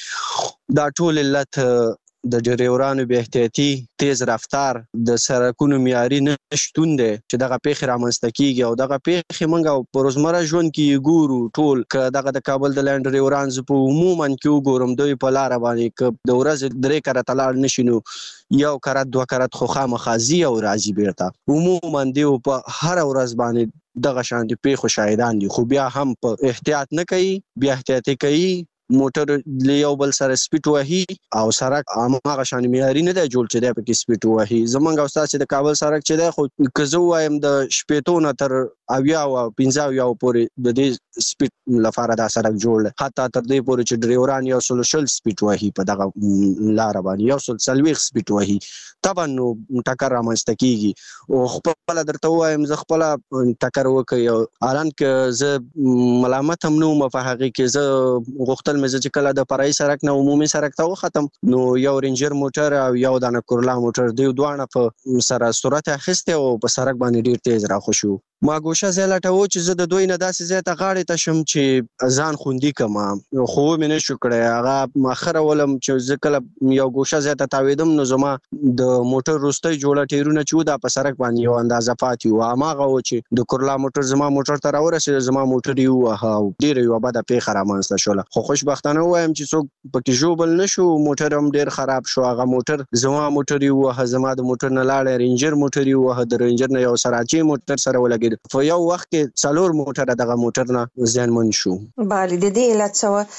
شوي دا ټول علت د ډرایورانو بې احتیاطي تیز رفتار د سرکونو معیاري نشتون دی چې دغه پیښې رامنځته کیږي او دغه پیښې موږ په روزمره ژوند کې ګورو ټول که دغه د کابل د لاند ډرایوران زه په عموما کې وګورم دوی په لاره باندې که د ورځې 3 کرته لاړ نشي نو یو کرت 2 کرت خو خامخا ځي او راځي بیرته عموما دی په هر ورځ باندې دغه شان دي پیښو شاهدان دي خو بیا هم په احتیاط نه کوي بیا احتیاطي کوي موټر لیو بل سره سپیډ وهي او سړک هغه شان معیاري نه دی جوړ چې دی په کې سپیډ وهي زمونږ استاد چې د کابل سړک چې دی خو که زه وایم د شپېتو نه تر 80 او 50 پورې د دې سپیډ لپاره دا سړک جوړ حتی تر دې پورې چې ډرایوران یو سولشل سپیډ وهي په دغه لار باندې یو سلويخ سپیډ وهي طبعا نو ټکر رامنځته کیږي او خپل درته وایم زه خپل ټکر وکړ الان که زه ملامت هم نو په هغه کې زه غوښتل مزه چې کله د فرعي سړک نه عمومي سړک ته وختم نو یو رینجر موټر او یو د کورلا موټر دی دوه په سره سرعت اخیسته او په سړک باندې ډیر تیز راخوشو ما ګوشه زلټه و چې زه د دوی نه داسې زیاته غاړې ته شم چې ځان خوندي کما خو مې نه شو کړی هغه مخره ولم چې زه کله یو ګوشه زیاته تاویدم نو زما د موټر روستۍ جوړه ټیرونه چې دا په سړک باندې یو اندازه پاتې و هغه و چې د کورلا موټر زما موټر ته راورسېد زما موټر یو او ډیر یو بده پیښه رامنځته شوله خو خوشبختانه وایم چې څوک پکې جوړ نه شو موټر هم ډیر خراب شو هغه موټر زما موټر یو زما د موټر نه لاړ رینجر موټر یو د رینجر نه یو سراچی موټر سره ولګید په یو وخت کې 4 موټر دغه موټر نه زیانمن شو bali د دې علت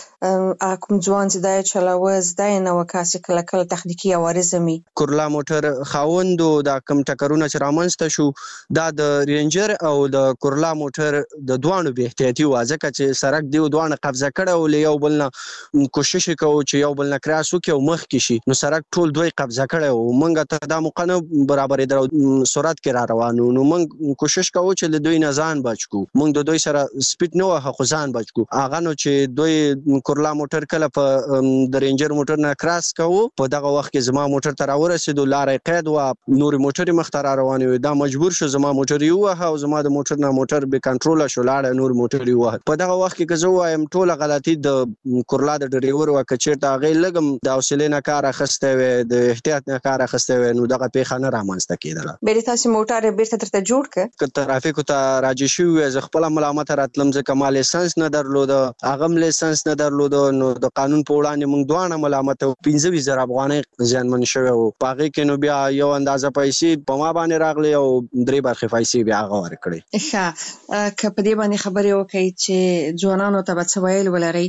سوا کوم ځوان چې دا چلاوه زده نه وکاسي کله کله تخنیکی عوارضمي کورلا موټر خاوندو دا کم ټکرونه چې رامنځته شو دا د رینجر او د کورلا موټر د دوانو به احتیاطي وازه چې سړک دی دوانه قبضه کړه او یو بل نه کوشش کوو چې یو بل نه کراسو کې او مخ کې شي نو سړک ټول دوی قبضه کړه او مونږ ته دا مقنه برابرې درو سرعت کې را روانو نو مونږ کوشش کوو چې دوی نه ځان بچو مونږ د دوی سره سپیډ نه وه خو ځان بچو هغه نو چې دوی کورلا موټر کله په د رینجر موټر نه کراس کوو په دغه وخت کې زما موټر ته راورسېدو لارې قید و نور موټر مخ ته را روان وي دا مجبور شو زما موټر یو او زما د موټر نه موټر به کنټرول شو لاړ نور موټر یو په دغه وخت کې زه وایم ټول غلطي د کورلا د ډرایور او کچېرته هغه لګم د حوصله نه کار اخسته وي د احتیاط نه کار اخسته وي نو دغه پیښه نه رامنځته کېدله به تاسو موټر بیرته ترته جوړ ک ترافیک ته راځي شو ز خپل ملامت راتلم ز کمال لایسنس نه درلود هغه لایسنس نه درلود نو د قانون په وړاندې موږ دوه ملامت 15,000 افغانۍ ځانمن شوی او پاغه کې نو بیا یو اندازه پیسې په ما باندې راغلي او 3 برخه پیسې بیا غوړ کړې ښه که په دې باندې خبرې وکړي چې ځوانانو ته به څه ویل ولري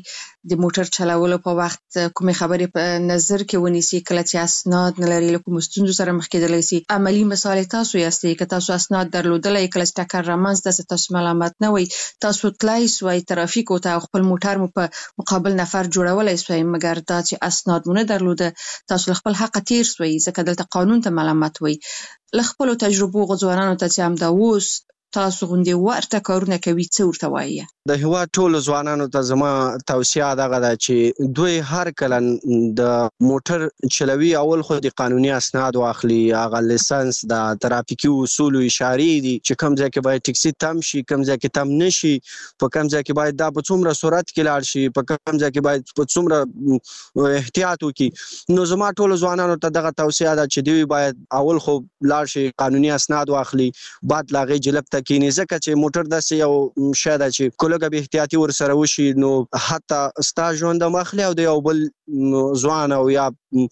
د موټر چلولو په وخت کومه خبرې په نظر کې ونیسي کله چې اسناد نه لري لکه مستند سره مخ کېدلی شي. عملی مثال تاسو یاستئ که تاسو اسناد درلودلای کله چې ټکر رامنځته تاسو ملامت نه وي تاسو تلای سوی ترافیکو ته خپل موټر مو په مقابل نفر جوړولای سوی مګر دا چې اسناد مونږ درلوده تاسو خپل حق تیر سوی ځکه دلته قانون ته ملامت وي. لخپل تجربو غوړانو ته چې هم دا اوس تاسو غوندي ورته کارونه کوي څه ورته وایي؟ د هوا ټول ځوانانو ته زما توصیه دغه ده چې دوی هر کله د موټر چلوي اول خو د قانوني اسناد واخلي هغه لیسنس د ترافیکي اصول او اشارې دي چې کوم ځای کې باید ټکسي تم شي کوم ځای کې تم نشي په کوم ځای کې باید دا په څومره سرعت کې لاړ شي په کوم ځای کې باید په څومره احتیاط وکړي. نو زما ټول ځوانانو ته دغه توصیه ده چې دوی باید اول خو لاړ شي قانوني اسناد واخلي بعد لاغي جلب تکینی ځکه چې موټر داسې یو شی ده چې کله به احتیاطي ور سره وشي نو حتی ستا ژوند مخلي او د یو بل ځوان او یا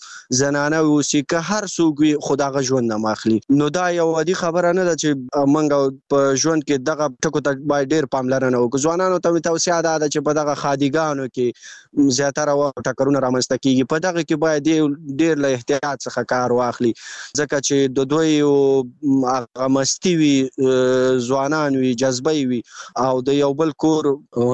زنانه وسی که هر څوک خدای ژوند مخلي. نو دا یو عادي خبره نه ده چې منګه په ژوند کې دغه ټکو ته باید ډیر پاملرنه وکړو. ځوانانو ته توصیه ده چې په دغه خادیګانو کې زیاتره وخت ټکرونه رامنځته کیږي په دغه کې باید ډیر له احتیاط څخه کار واخلي ځکه چې د دوی هغه مستی وي ځوانان وي جذبه وي او د یو بل کور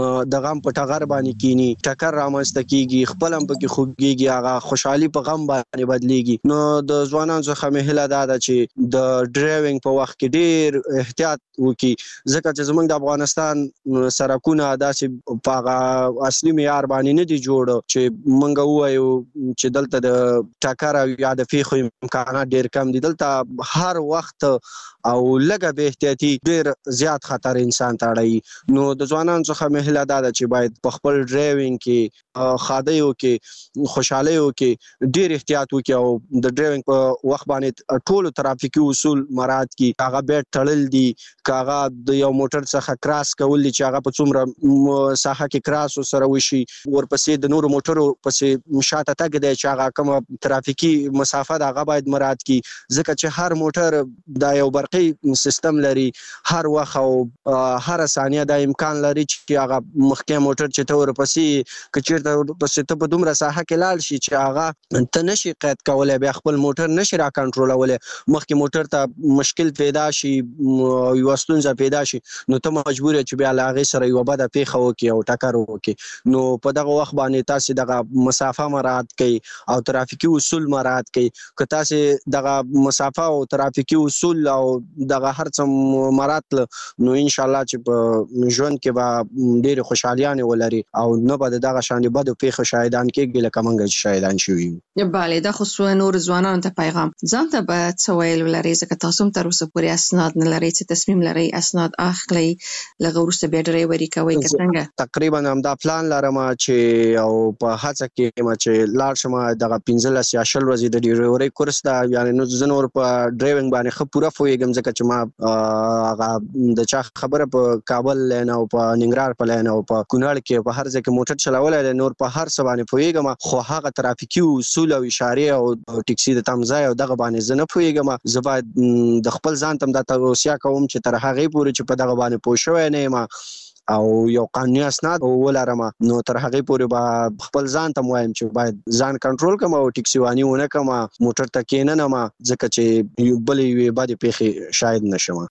د غم په ټغر باندې کینی ټکر رامنځته کیږي خپل هم پکې خوږیږي هغه خوشحالي په غم باندې بدلیږي. نو د ځوانانو څخه مهله ده چې د ډرایوینګ په وخت کې ډیر احتیاط وکړي ځکه چې زموږ د افغانستان سرکونه داسې په اصلي معیار باندې نه دي جوړ چې موږ وایو چې دلته د ټکر یا د پیښو امکانات ډیر کم دي. دلته هر وخت او لږه به احتیاطي ډیر زیات خطر انسان ته اړوي. نو د ځوانانو څخه مهله ده چې باید په خپل ډرایوینګ کې خادیو کې خوشاله کې ډیر احتیاط وکړي او د ډرایوینګ په وخت باندې ټول ترافیکي اصول مراعات کړي. هغه بیت تړل دي کاغه د یو موټر څخه کراس کول چې هغه په څومره ساحه کې کراس سره وشي ورپسې د نورو موټرو پسې شاته تګ دی چې هغه کوم ترافیکي مسافه د هغه باید مراعات کړي ځکه چې هر موټر دا یو برقي سیستم لري هر وخت او هر ثانیه د امکان لري چې هغه مخکې موټر چې ته ورپسې کچیرته ورپسې ته په دومره ساحه کې لاړ شي چې هغه ته نشي قید کولای بیا خپل موټر نشي را کنټرولولای مخکې موټر ته مشکل پیدا شي یو ستونزه پیدا شي نو ته مجبور یې چې بیا لاغي سره یو بده پیښه وکړي او ټکر وکړي. نو په دغه وخت باندې تاسو دغه مسافه مراعات کړئ او ترافیکي اصول مراعات کړئ که تاسو دغه مسافه او ترافیکي اصول او دغه هر څه مراعات نو ان شاء الله چې په ژوند کې به ډېر خوشحاليانه ولري او نه به دغه شان بده پیښه شاهدان کېږي لکه موږ شاهدان شوي. بله دا خو نور ځوانانو ته پیغام ځان ته به څه ویل ولري ځکه تاسو هم تر اوسه پورې اسناد نه لرئ چې تصمیم لرئ اسناد اخلئ لږ وروسته بیا ډرایوري کوئ که څنګه؟ تقریبا همدا پلان لرم چې او په هڅه کې یم چې لاړ شم دغه 15 یا 20 ورځې د ډرایوري کورس ته یعنې نو زه نور په ډرایوینګ باندې ښه پوره پوهېږم ځکه چې ما هغه د چا خبره په کابل لین او په ننګرهار په لین او په کونړ کې په هر ځای کې موټر چلولی نور په هر څه باندې پوهېږم خو هغه ترافیکي اصول او اشارې او ټکسي د تم ځای او دغه باندې زه نه پوهېږم. زه باید د خپل ځان ته دا توصیه کوم چې تر هغې پورې چې په دغه باندې پوه شوی نه یم او یو قانوني اسناد ولرم نو تر هغې پورې به خپل ځان ته وایم چې باید ځان کنټرول کړم او ټکسیواني ونه کړم موټر ته کېننم ځکه چې بلې یوې بدې پیښې شاید نشم.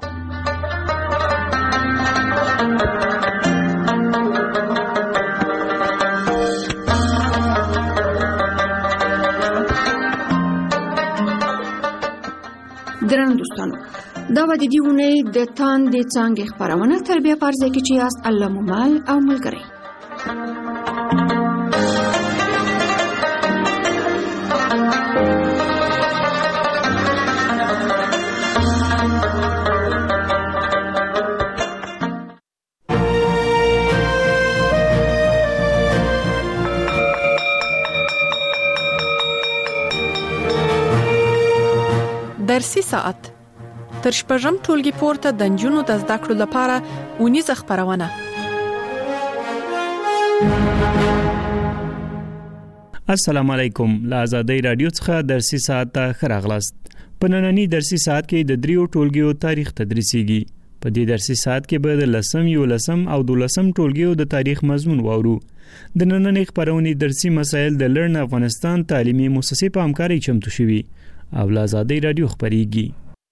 درنو دوستانو دا و د دې اونۍ د تاندې څانګې خپرونه تر بیا په هر ځای کې چې یاست الله مو مل او ملګری. درسي ساعت تر شپږم ټولګي پورته د نجونو د زده کړو لپاره اونیزه خپرونه. السلام علیکم. له آزادۍ رادیو څخه درسي ساعت ته ښه راغلاست. په نننۍ درسي ساعت کې د دریو ټولګیو تاریخ تدریسیږي. په دې درسي ساعت کې به د 10 11 او 12 ټولګیو د تاریخ مضمون واورو. د نننۍ خبرونې درسي مسایل د لرن افغانستان تعلیمي مؤسسې په همکارۍ چمتو شوي او له آزادۍ رادیو خبريږي.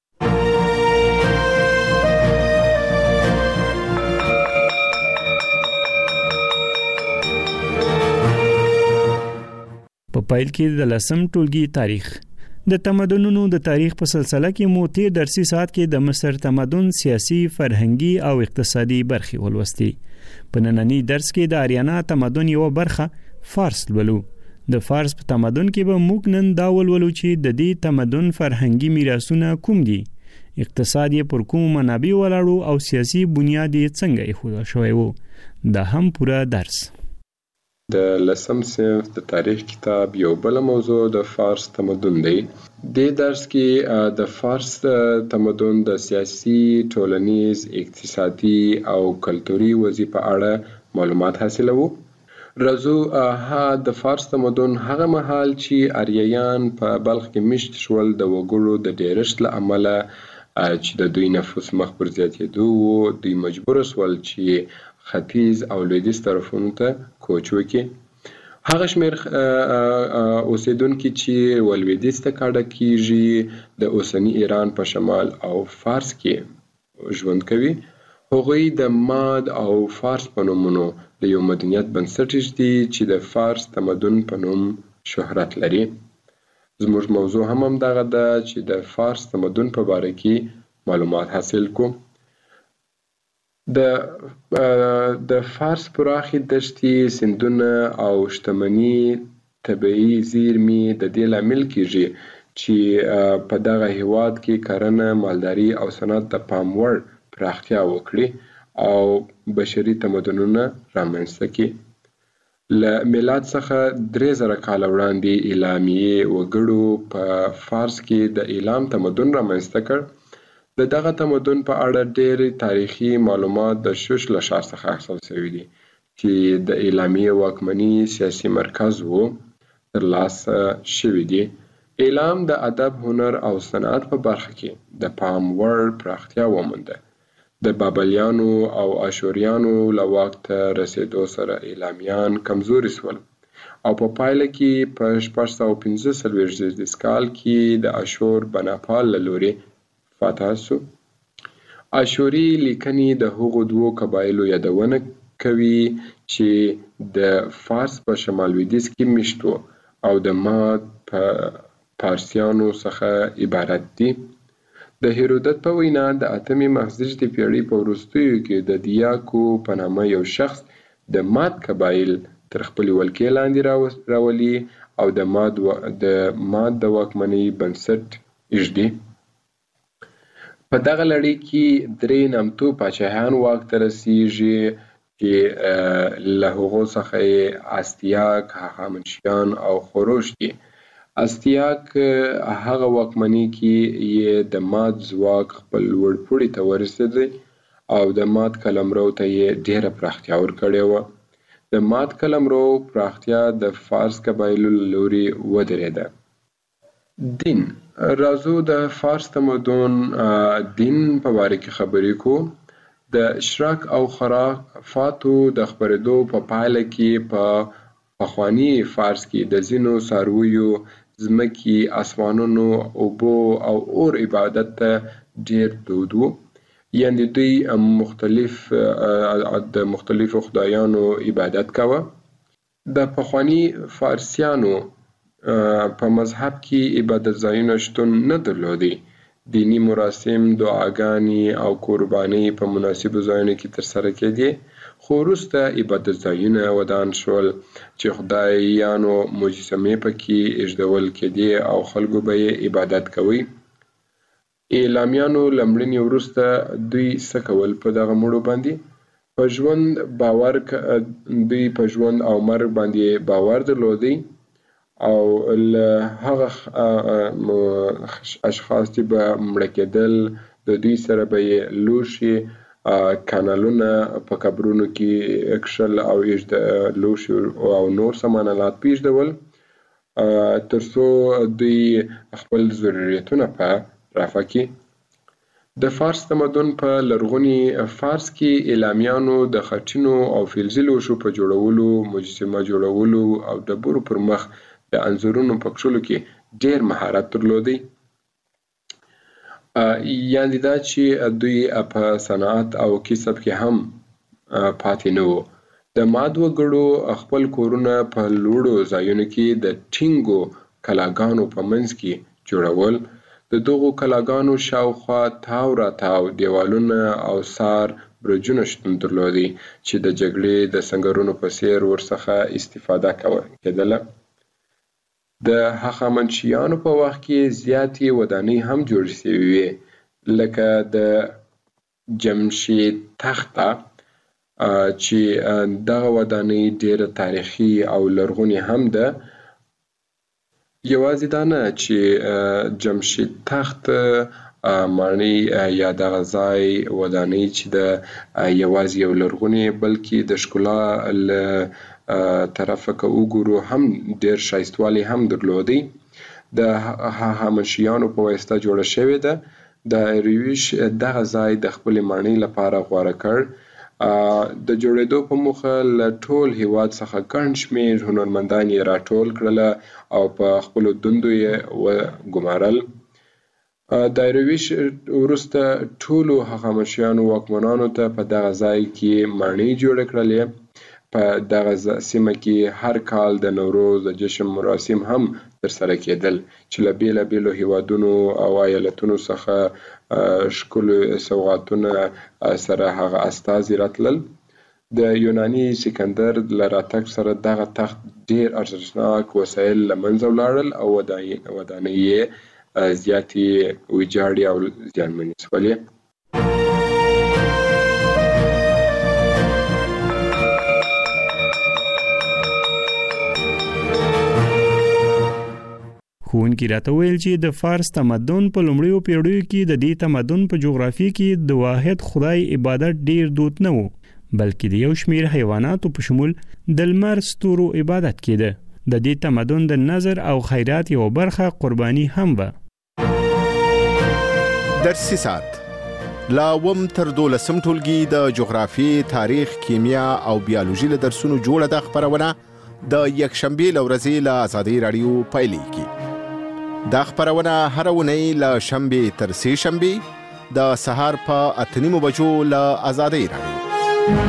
په پایل کې د 10 ټولګي تاریخ د تمدنونو د تاریخ په سلسله کې مو تیر درسي ساعت کې د مصر تمدن سیاسي، فرهنګي او اقتصادي برخې ولوستي. په نننی درس کې د آریانا تمدن یو برخه فارس ولولو. د فارس په تمدن کې به موږ نن دا ولولو چې د دې تمدن فرهنګي میراثونه کوم دي، اقتصاد یې پر کوم منابع ولاړو او سیاسي بنیاد یې څنګه ایښودل شوی وو. دا هم پوره درس. د 10 صنف د تاریخ کتاب یو بل موضوع د فارس تمدن دی. د درس کې د فارس تمدن د سیاسي، ټولنیز، اقتصادي او کلتوري وضعیت په اړه معلومات حاصلوو. رزو د فارس تمدن هغه مهال چې آریایان په بلخ کې مشت شول د وګړو د ډیرښت له امله چې د دوی نفوس مخ پر زیاتېدو وو، دوی مجبور شول چې ختیځ او لویدیځ طرفونو ته کوچ وکړي. هغه شمېر اوسیدونکي چې ولویدیځ ته کډه کیږي د اوسني ایران په شمال او فارس کې ژوند کوي، هغوی د ماد او فارس په نومونو د یو مدنیت بنسټ ږدي چې د فارس تمدن په نوم شهرت لري. زموږ موضوع هم همدغه ده چې د فارس تمدن په باره کې معلومات حاصل کو. د فارس پراخي دښتې، سیندونه او شتمني طبیعي زیرمې د دې لامل کیږي چې په دغه هیواد کې کرنه، مالداري او صنعت د پام وړ پراختیا وکړي او بشري تمدنونه رامنځته کړي. له میلاد څخه 3000 کال وړاندې اعلامیې وګړو په فارس کې د اعلام تمدن رامنځته کړ. د دغه تمدن په اړه ډېر تاریخي معلومات د شوش له ښار څخه اخیستل شوي دي چې د اعلامیې واکمني سیاسي مرکز و ترلاسه شوي دي. اعلام د ادب، هنر او صنعت په برخه کې د پام وړ پراختیا ومونده. د بابلیانو او اشوریانو له واک ته رسېدو سره اعلامیان کمزوري شول او په پایله کې په 645 کال کې د اشور بناپال له لوري فتح سو. اشوري لیکنې د هغو دوو قبایلو یادونه کوي چې د فارس په شمال لویدیځ کې مشت وو او د ماد په پارسیانو څخه عبارت دي. د هیرودت په وینا د 8مې مخزیږدي پیړۍ په وروستیو کې د دیاکو په نامه یو شخص د ماد قبایل تر خپلې ولکې لاندې راولي او د ماد د واکمنۍ بنسټ ایږدي. په دغه لړۍ کې 3 نامتو پاچاهان واک ته رسیږي چې له هغو څخه یې استیاک، هخامنشیان او خروش دي. استیاک هغه واکمنۍ کې یې د ماد ځواک خپل لوړ پوړي ته ورسېدی او د ماد قلمرو ته یې ډېره پراختیا ورکړې وه. د ماد قلمرو پراختیا د فارس قبایلو له لوري ودرېده. دین راځو د فارس تمدن دین په باره کې خبرې کوو. د اشراق او خرافاتو د خپرېدو په پایله کې په پخواني فارس کې د ځینو څارویو، ځمکې، اسمانونو، اوبو او اور عبادت ته ډېر دود و. یعنې دوی د مختلفو خدایانو عبادت کوه. د پخواني فارسیانو په مذهب کې عبادت ځایونه شتون نه درلودي. دینی مراسم، دعاګانې او قربانۍ په مناسبو ځایونو کې ترسره کېدې، خو وروسته عبادت ځایونه ودان شول چې خدایانو مجسمې پکې ایږدول کېدې او خلکو به یې عبادت کوي. اعلامیانو له مړینې وروسته دوی څه کول؟ په دغه مړو باندې په ژوند باور، دوی په ژوند او مرګ باندې باور درلودی او له هغه اشخاص چې به مړه کېدل د دوی سره به یې لوښي، کانالونه په قبرونو کې کښل او لوښي او نور سامانالات پیږدول تر څو دوی خپل ضرورتونه په رفع کړي. د فارس تمدن په لرغوني فارس کې اعلامیانو د خټینو او فلزي لوښو په جوړولو، مجسمه جوړولو او ډبرو پر مخ د انځورونو په کښلو کې ډیر مهارت درلودی. یعنې دا چې دوی په صنعت او کسب کې هم پاتې نه وو. د ماد وګړو خپل کورونه په لوړو ځایونو کې د ټینګو کلاګانو په منځ کې جوړول. د دغو کلاګانو شاوخوا تاو راتاو دیوالونه او سار برجونه شتون درلودي چې د جګړې د سنګرونو په څیر ورڅخه استفاده کېدله. د هخامنشیانو په وخت کې زیاتې ودانۍ هم جوړې شوې وې، لکه د جمشید تخته چې دغه ودانۍ ډیره تاریخي او لرغونې هم ده. یوازې دا نه چې جمشید تخت معنی یا دغه ځای ودانۍ چې د یوازې یو لرغونې بلکې د ښکلا له طرفه که وګورو هم ډیر ښایستوالی هم درلودی. د هخامنشیانو په واسطه جوړه شوې ده. د ایرویش دغه ځای د خپلې معنی لپاره غوره کړ. د جوړېدو په موخه له ټول هیواد څخه ګڼ شمېر هنرمندان یې راټول کړله او په خپلو دندو یې وګمارل. د ایرویش وروسته ټولو هخامنشیانو واکمنانو ته په دغه ځای کې ماڼۍ جوړې کړلې. په دغه سیمه کې هر کال د نوروز د جشن مراسم هم ترسره کېدل چې له بیلابیلو هیوادونو او ایالتونو څخه ښکلي سوغاتونه سره هغه استازي راتلل. د یوناني سکندر له راتګ سره دغه تخت ډیر ارزښتناک وسایل له منځه ولاړل او ودانۍ یې زیاتې ویجاړې او زیانمنې شولې. ښوونکي راته ویل چې د فارس تمدن په لومړیو پیړیو کې د دې تمدن په جغرافي کې د واحد خدای عبادت ډیر دود نه و، بلکې د یو شمیر حیواناتو په شمول د لمر ستورو عبادت کېده. د دې تمدن د نظر او خیرات یو برخه قرباني هم و. درسي ساعت لا وم تر 12 ټولګي د جغرافي، تاریخ، کیمیا او بیولوژي له درسونو جوړه د خبرونه د یکشنبه لورځي له آزادۍ رادیو پایلیږي. دا خبرونه هر ونی له شنبه تر سه شنبه د سهار په 8:30 بجو له آزادۍ رادیو.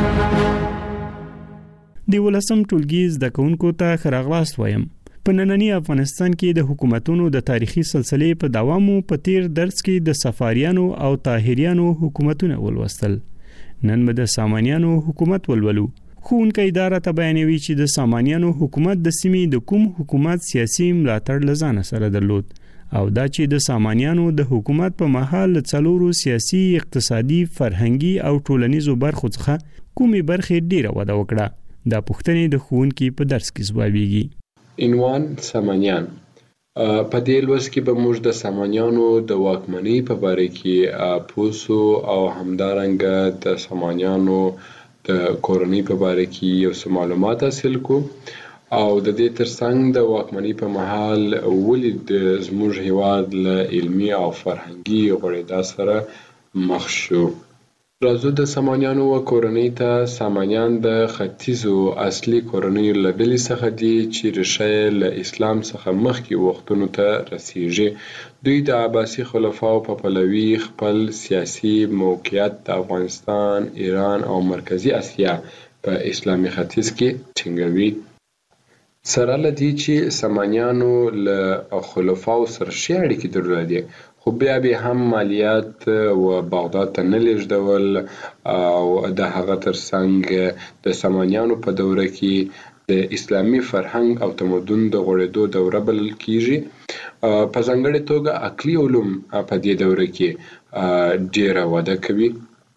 د ولسم ټولګي زده کوونکو ته ښه راغلاست وایم. په نننی افغانستان کې د حکومتونو د تاریخي سلسلې په دوامو په تیر درس کې د صفاریانو او طاهریانو حکومتونه ولوستل. نن به د سامانیانو حکومت ولولو. ښوونکی اداره ته بیانوي چې د سامانیانو حکومت د سیمې د کوم حکومت سیاسي ملاتړ لزانه سره درلود او دا چې د سامانیانو د حکومت په مهال څلورو سیاسي، اقتصادي، فرهنګي او ټولنیزو برخو څخه کومې برخې ډیره وده وکړه. دا پوښتنې د ښوونکي په درس کې ځوابیږي. عنوان سامانیان. په دې لوست کې به موږ د سامانیانو د واکمنۍ په باره کې پوسو او همدارنګه د سامانیانو د کورنۍ په باره کې یو څه معلومات حاصل کو او د دې ترڅنګ د واکمنۍ په مهال ولې زموږ هیواد له علمي او فرهنګي غوړېدا سره مخ شو. راځو د سامانیانو و کورنۍ ته. سامانیان د ختیځو اصلي کورنیو له ډلې څخه دي چې ریښه یې له اسلام څخه مخکې وختونو ته رسیږي. دوی د عباسي خلفاو په پلوي خپل سیاسي موقعیت د افغانستان، ایران او مرکزي اسیا په اسلامي ختیځ کې ټینګوي. سره له دې چې سامانیانو له خلفاو سره ښې اړیکې درلودې، خو بیا به هم مالیات و بغداد ته نه لیږدول او د هغه ترڅنګ د سامانیانو په دوره کې د اسلامي فرهنګ او تمدن د غوړېدو دوره بلل کیږي. په ځانګړې توګه عقلي علوم په دې دوره کې ډیره وده کوي.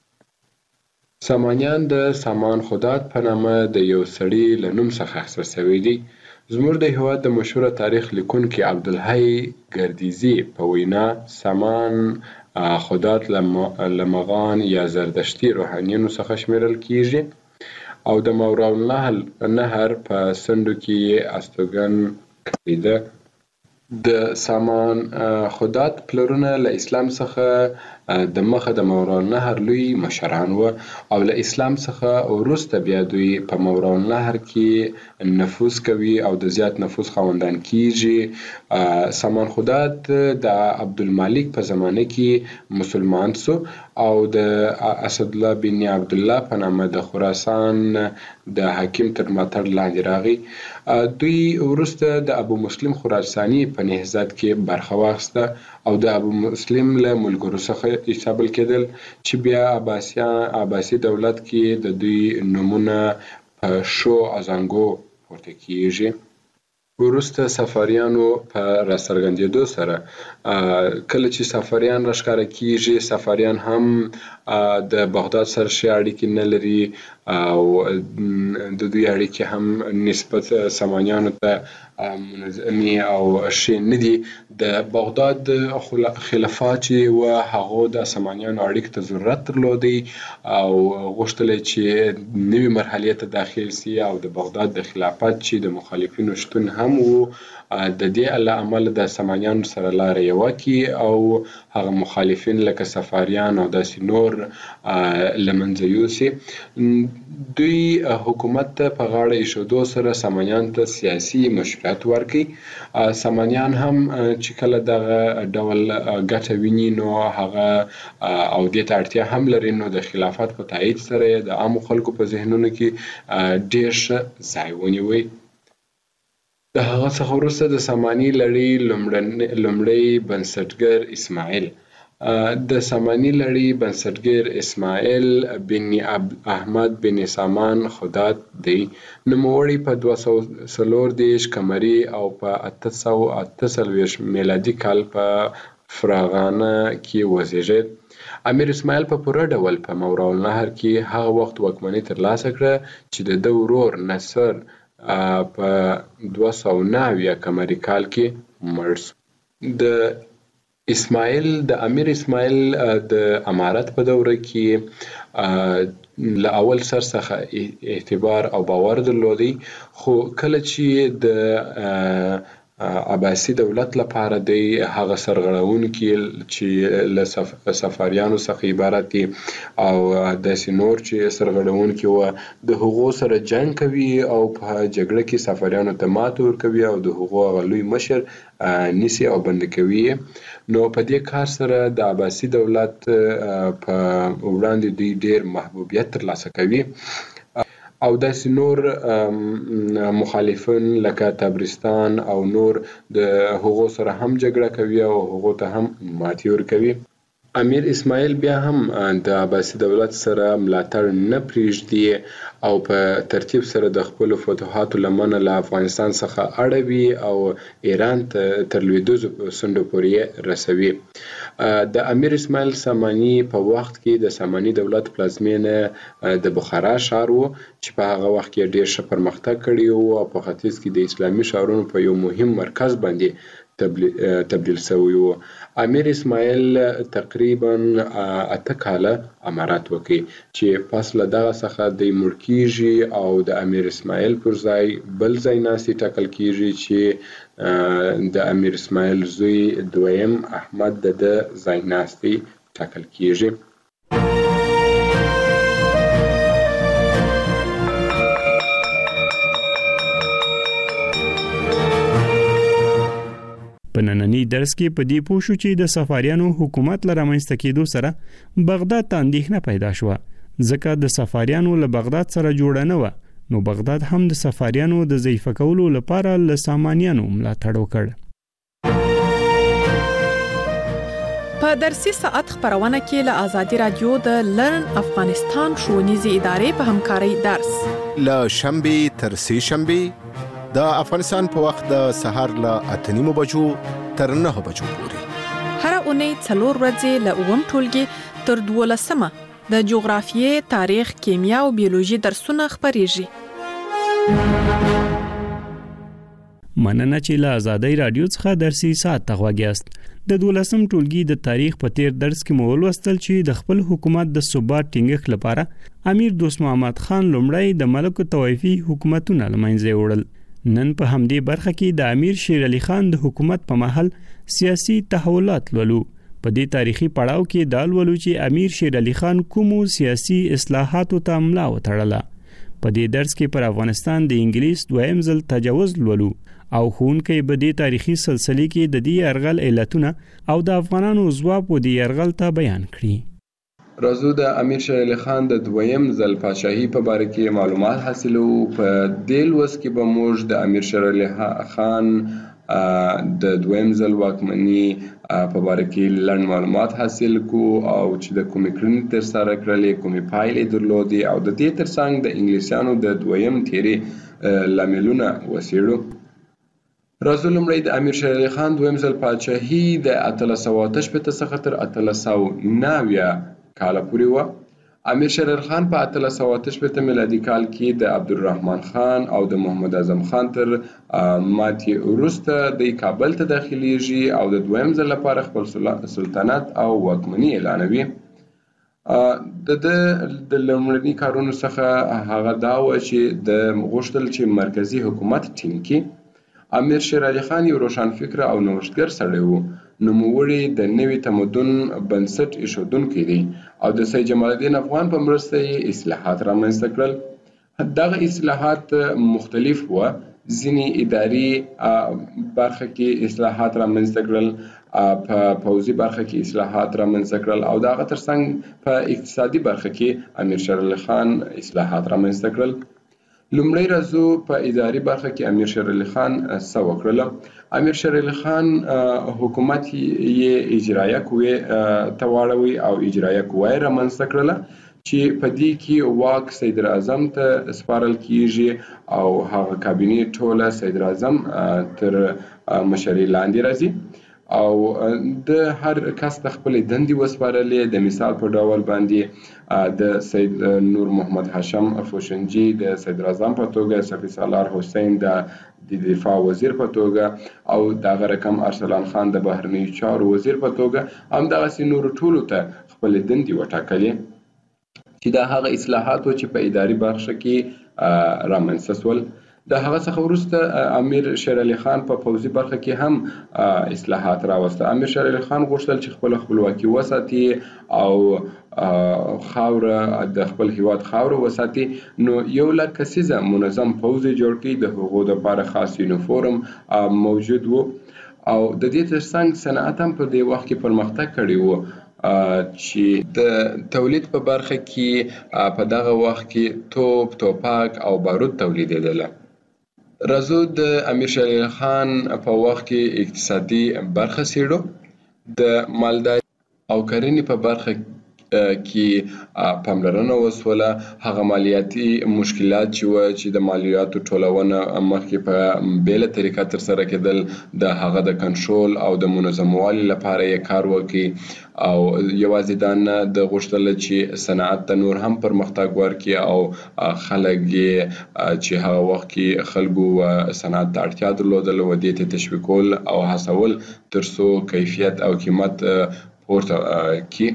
سامانیان د سامان خدات په نامه د یو سړي له نوم څخه اخیستل شوي دي. زموږ د هېواد د مشهوره تاریخ لیکونکي عبدالحی گردیزي په وینا سامان خدات له مغان یا زردشتي روحانیانو څخه شمیرل کیږي او د ماوراءالنهر په څنډو کې یې استوګن کړې ده. د سامان خودات پلرونه له اسلام څخه د مخه د مورا النهر لوی مشران و او له اسلام څخه وروسته بیا دوی په مورا النهر کې نفوذ کوي او د زیات نفوذ خاوندان کیږي. سامان خودات د عبدالمالک په زمانه کې مسلمان سو او د اسد الله بن عبد الله په نامه د خراسان د حاکم تر ماتړ لاندې راغی. دوی وروسته د ابو مسلم خراساني په نهضت کې برخه واخیسته او د ابو مسلم له ملګرو څخه حسابل کېدل چې بیا عباسي دولت کې د دوی نمونه په شو ازانګو پورته کیږي. وروسته سفاریانو په راڅرګندېدو سره کله چې سفاریان راښکاره کیږي، سفاریان هم د بغداد سره ښې اړیکې نه لري او د دوی اړیکې هم نسبت سامانیانو ته منظمې او ښې نه دي. د بغداد خلفا چې و هغو د سامانیانو اړیکو ته ضرورت درلودی او غوښتل چې نوې مرحلې ته داخل سي او د بغداد د خلافت چې د مخالفینو شتون هم و د دې له امله د سامانیانو سره لاره یوه کړي او هغه مخالفین لکه سفاریان او داسې نور له منځه یوسي. دوی حکومت ته په غاړه ایښودو سره سامانیانو ته سیاسي مشروعیت ورکړي. سامانیان هم چې کله دغه ډول ګټه ویني نو هغه او دې ته اړتیا هم لري نو د خلافت په تایید سره د عامو خلکو په ذهنونو کې ډېر ښه ځای ونیوی. د هغه څخه وروسته د ساماني لړۍ لومړی بنسټګر اسماعیل د ساماني لړۍ بنسټګر اسماعیل بن احمد بن سامان خودات دی. نوموړی په 240 قمري او په 848 میلادي کال په فراغانه کې وزیږید. امیر اسماعیل په پوره ډول په مورا النهر کې هغه وخت واکمني ترلاسه کړه چې د ده ورور نصر په 290 قمري کال کې مړ سو. د امیر اسماعیل د امارت په دوره کې له اول سر څخه اعتبار او باور درلودی، خو کله چې د عباسي دولت لپاره دی هغه سرغړونکي چې له سفاریانو څخه عبارت دي او داسې نور چې سرغړونکي و د هغو سره جنګ کوي او په جګړه کې سفاریانو ته ماته ورکوي او د هغو هغه لوی مشر نیسي او بندي کوي. نو په دې کار سره د عباسي دولت په وړاندې دوی ډېر محبوبیت ترلاسه کوي او داسې نور مخالفین لکه تبرستان او نور د هغو سره هم جګړه کوي او هغو ته هم ماتې ورکوي. امیر اسماعیل بیا هم د عباسي دولت سره ملاتړ نه پرېږدي او په ترتیب سره د خپلو فتوحاتو لمنه له افغانستان څخه اړوي او ایران ته تر لویدیځو څنډو پورې رسوي. د امیر اسماعیل ساماني په وخت کې د ساماني دولت پلازمینه د بخارا ښار و چې په هغه وخت کې ډېر ښه پرمختګ کړی و او په ختیځ کې د اسلامي ښارونو په یو مهم مرکز باندې تبدیل شوی و. امیر اسماعیل تقریبا 8 کاله امارت وکړي چې پس له دغه څخه دی مړ کیږي او د امیر اسماعیل پر ځای بل ځایناستی ټاکل کیږي چې د امیر اسماعیل زوی دویم احمد د ځایناستی ټاکل کیږي. په نننی درس کې په دې پوه شو چې د سفاریانو حکومت له رامنځته کېدو سره بغداد ته اندېښنه پیدا شوه، ځکه د سفاریانو له بغداد سره جوړه نه وه. نو بغداد هم د سفاریانو د ضعیفه کولو لپاره له سامانیانو ملاتړ وکړ. په درسي ساعت خبرونه کې له آزادي رادیو د لرن افغانستان ښوونیزې ادارې په همکارۍ درس له شنبې تر سې شنبې د افغانستان په وخت د سهار له 8:30 بجو تر 9 بجو پورې هر اونۍ 4 ورځې له 9 ټولګي تر 12 د جغرافیې، تاریخ، کیمیا او بیولوژي درسونه خبريږي. مننه چې له آزادۍ رادیو څخه درسي ساعت تغواګیاست. د 12م ټولګي د تاریخ په تیر درس کې مو ولوستل چې د خپل حکومت د ثبات ټینګښت لپاره امیر دوست محمد خان لومړی د ملک طوایفي حکومتونه لمنځه وړل. نن په همدې برخه کې د امیر شیر علي خان د حکومت په مهال سیاسي تحولات لولو. په دې تاریخي پړاو کې دا لولو چې امیر شیر علي خان کومو سیاسي اصلاحاتو ته ملا وتړله. په دې درس کې پر افغانستان د انګلیس دویم ځل تجاوز لولو او ښوونکی به دې تاریخي سلسله کې د دې یرغل علتونه او د افغانانو ځواب په دې یرغل ته بیان کړي. راځو د امیر شیر علي خان د دویم ځل پاچاهي په باره کې معلومات حاصلو. په دې لوست کې به موږ د امیر شیر علي خان د دویم ځل واکمني په باره کې لنډ معلومات حاصل کو او چې د کومې کړنې ترسره کړلې، کومې پایلې درلودې او د دې ترڅنګ د انګلیسیانو د دویم تیرې لاملونه وڅېړو. راځو لومړی د امیر شیر علي خان دویم ځل پاچاهي د 1888 څخه تر 1890 کاله پورې وه. امیر شیر علي خان په 1888 میلادي کال کې د عبدالرحمن خان او د محمد اعظم خان تر ماتې وروسته د کابل ته داخليږي او د دویم ځل لپاره خپل سلطنت او واکمني اعلانوي. د لومړني کارونو څخه هغه دا و چې د غوښتل چې مرکزی حکومت ټینګ کړي. امیر شیر علي خان یو روښانفکره او نوښتګر سړی و. نوموړی د نوي تمدن بنسټ ایښودونکی دی او د سید جمال الدین افغان په مرسته یې اصلاحات رامنځته کړل. دغه اصلاحات مختلف وو. ځینې اداري برخه کې اصلاحات رامنځته کړل، په پوځي برخه کې اصلاحات رامنځته کړل او دغه ترڅنګ په اقتصادي برخه کې امیر شیر علي خان اصلاحات رامنځته کړل. لومړی راځو په اداري برخه کې امیر شیر علي خان څه وکړل. امیر شیر علي خان حکومت یې اجرایه قوې ته واړوي او اجرایه قوه یې رامنځته کړله چې په دې کې واک صدر اعظم ته سپارل کیږي او هغه کابینې ټوله صدر اعظم تر مشرۍ لاندې راځي او د هر کس د خپل دندې وسپارلې. د مثال په ډول باندې د سید نور محمد هاشم افوشنجي د صدر اعظم په توګه، صفي سالار حسین د دفاع وزیر په توګه او دغه رقم ارسلان خان د بهرنیو چارو وزیر په توګه همدغسې نورو ټولو ته خپل دندې وټاکلې چې دا هغه اصلاحات و چې په اداري برخه کې رامنځته شول. د هغه څخه وروسته امیر شیر علي خان په پوځي برخه کې هم اصلاحات راوسته. امیر شیر علي خان غوښتل چې خپل خپلواکي وساتي او خاوره د خپل هیواد خاوره وساتي. نو یو لک کسیزه منظم پوځ جوړ کړي، د هغو لپاره خاص یونیفورم موجود و او د دې ترڅنګ صنعت هم په دې وخت کې پرمختګ کړی و چې د تولید په برخه کې په دغه وخت کې توپک او بارود تولیدېدله. راځو د امیر شیر علي خان په وخت کې اقتصادي برخه څېړو. د مالداري او کرنې په برخه کې پاملرنه وسوله. هغه مالیاتي مشکلات چې د مالیاتو ټولونه مخکې په بیله طریقه ترسره کېدل، د هغه د کنټرول او د منظموالي لپاره یې کار وکړي او یوازې دا نه، د غوښتل چې صنعت ته نور هم پرمختګ ورکړي او خلک چې هغه وخت کې خلکو صنعت ته اړتیا درلودله و دې ته تشویقول او هڅول تر څو کیفیت او قیمت پورته کړي.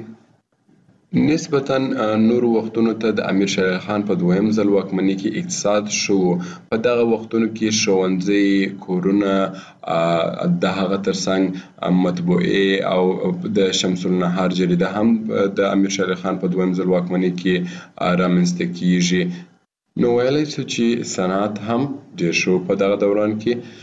نسبتاً نورو وختونو ته د امیر شیر علي خان په دویم ځل واکمنۍ کې اقتصاد شو. په دغه وختونو کې ښوونځي، کورونه، د هغه ترڅنګ مطبوعې او د شمس النهار جریده هم د امیر شیر علي خان په دویم ځل واکمنۍ کې رامنځته کیږي. نو ویلی شو چې صنعت هم ډیر شو په دغه دوران کې.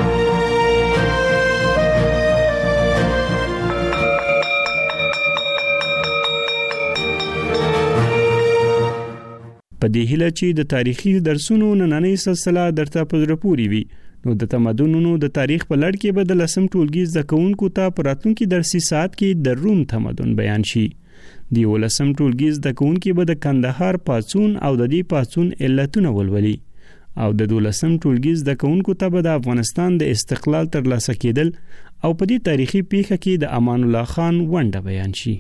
په دې هیله چې د تاریخي درسونو نننۍ سلسله درته په زړه پورې وي، نو د تمدنونو د تاریخ په لړ کې به د لسم ټولګي زده کوونکو ته په راتلونکي درسي ساعت کې د روم تمدن بیان شي. د 11م ټولګي زده کوونکي به د کندهار پاڅون او د دې پاڅون علتونه ولولي او د 12م ټولګي زده کوونکو ته به د افغانستان د استقلال ترلاسه کېدل او په دې تاریخي پیښه کې د امان الله خان ونډه بیان شي.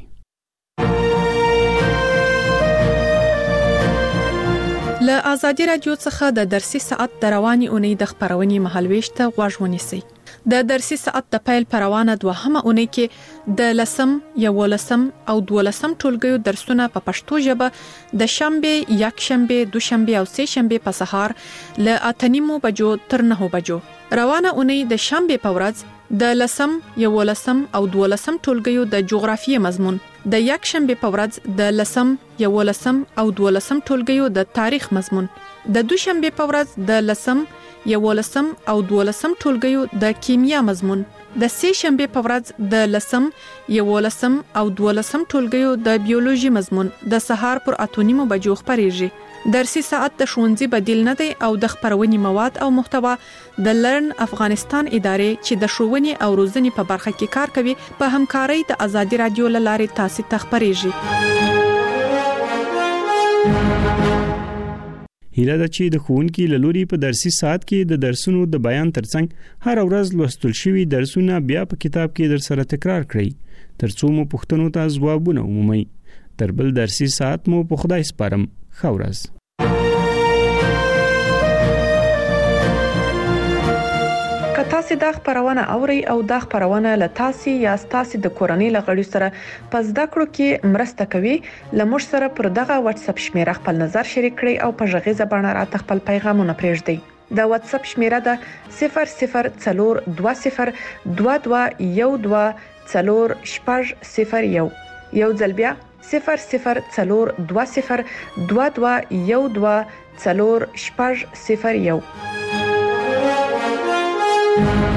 له آزادي رادیو څخه د درسي ساعت د رواني اونۍ د خبرونې مهالويش ته غوږ ونیسئ. د درسي ساعت د پیل پروانه دوهمه اونۍ کې د لسم، یولسم او دولسم ټولګیو درسونه په پښتو ژبه د شنبه، یکشنبه، دوشنبه او سه شنبه په سهار ل 8:30 بجو تر 9 بجو. روانه اونۍ د شنبه په ورځ د لسم، یولسم او دولسم ټولګیو د جغرافیې مضمون، د یکشنبه په ورځ د لسم، یولسم او دولسم ټولګیو د تاریخ مضمون، د دوشنبه په ورځ د لسم، یولسم او دولسم ټولګیو د کیمیا مضمون، د سه شنبه په ورځ د لسم، یولسم او دولسم ټولګیو د بیولوژي مضمون د سهار پر 8:30 بجو خبريږي. درسي ساعت د ښوونځي بدیل نه دی او د خبرونې مواد او محتوا د لرن افغانستان ادارې چې د ښوونې او روزنې په برخه کې کار کوي په همکارۍ د ازادي رادیو لارې تاسو ته خبريږي. هیله ده چې د ښوونکي له لوري په درسي ساعت کې د درسونو د بیان ترڅنګ هر ورځ لوستل شوي درسونه بیا په کتاب کې در سره تکرار کړئ ترڅو مو پوښتنو ته ځوابونه ومومئ. تر بل درسي ساعت مو په خدای سپارم. ښه ورځ. تاسو د خبرونه اوري او د خبرونه له تاسو یا تاسو د کورنۍ لغړی سره پس د کړو کې مرسته کوي. لمر سره پر دغه واتس اپ شمیره خپل نظر شریک کړئ او په ژغې زبانه راته خپل پیغامونه پرېږدئ. د واتس اپ شمیره ده 002012124001. یو ځل بیا 002022124001.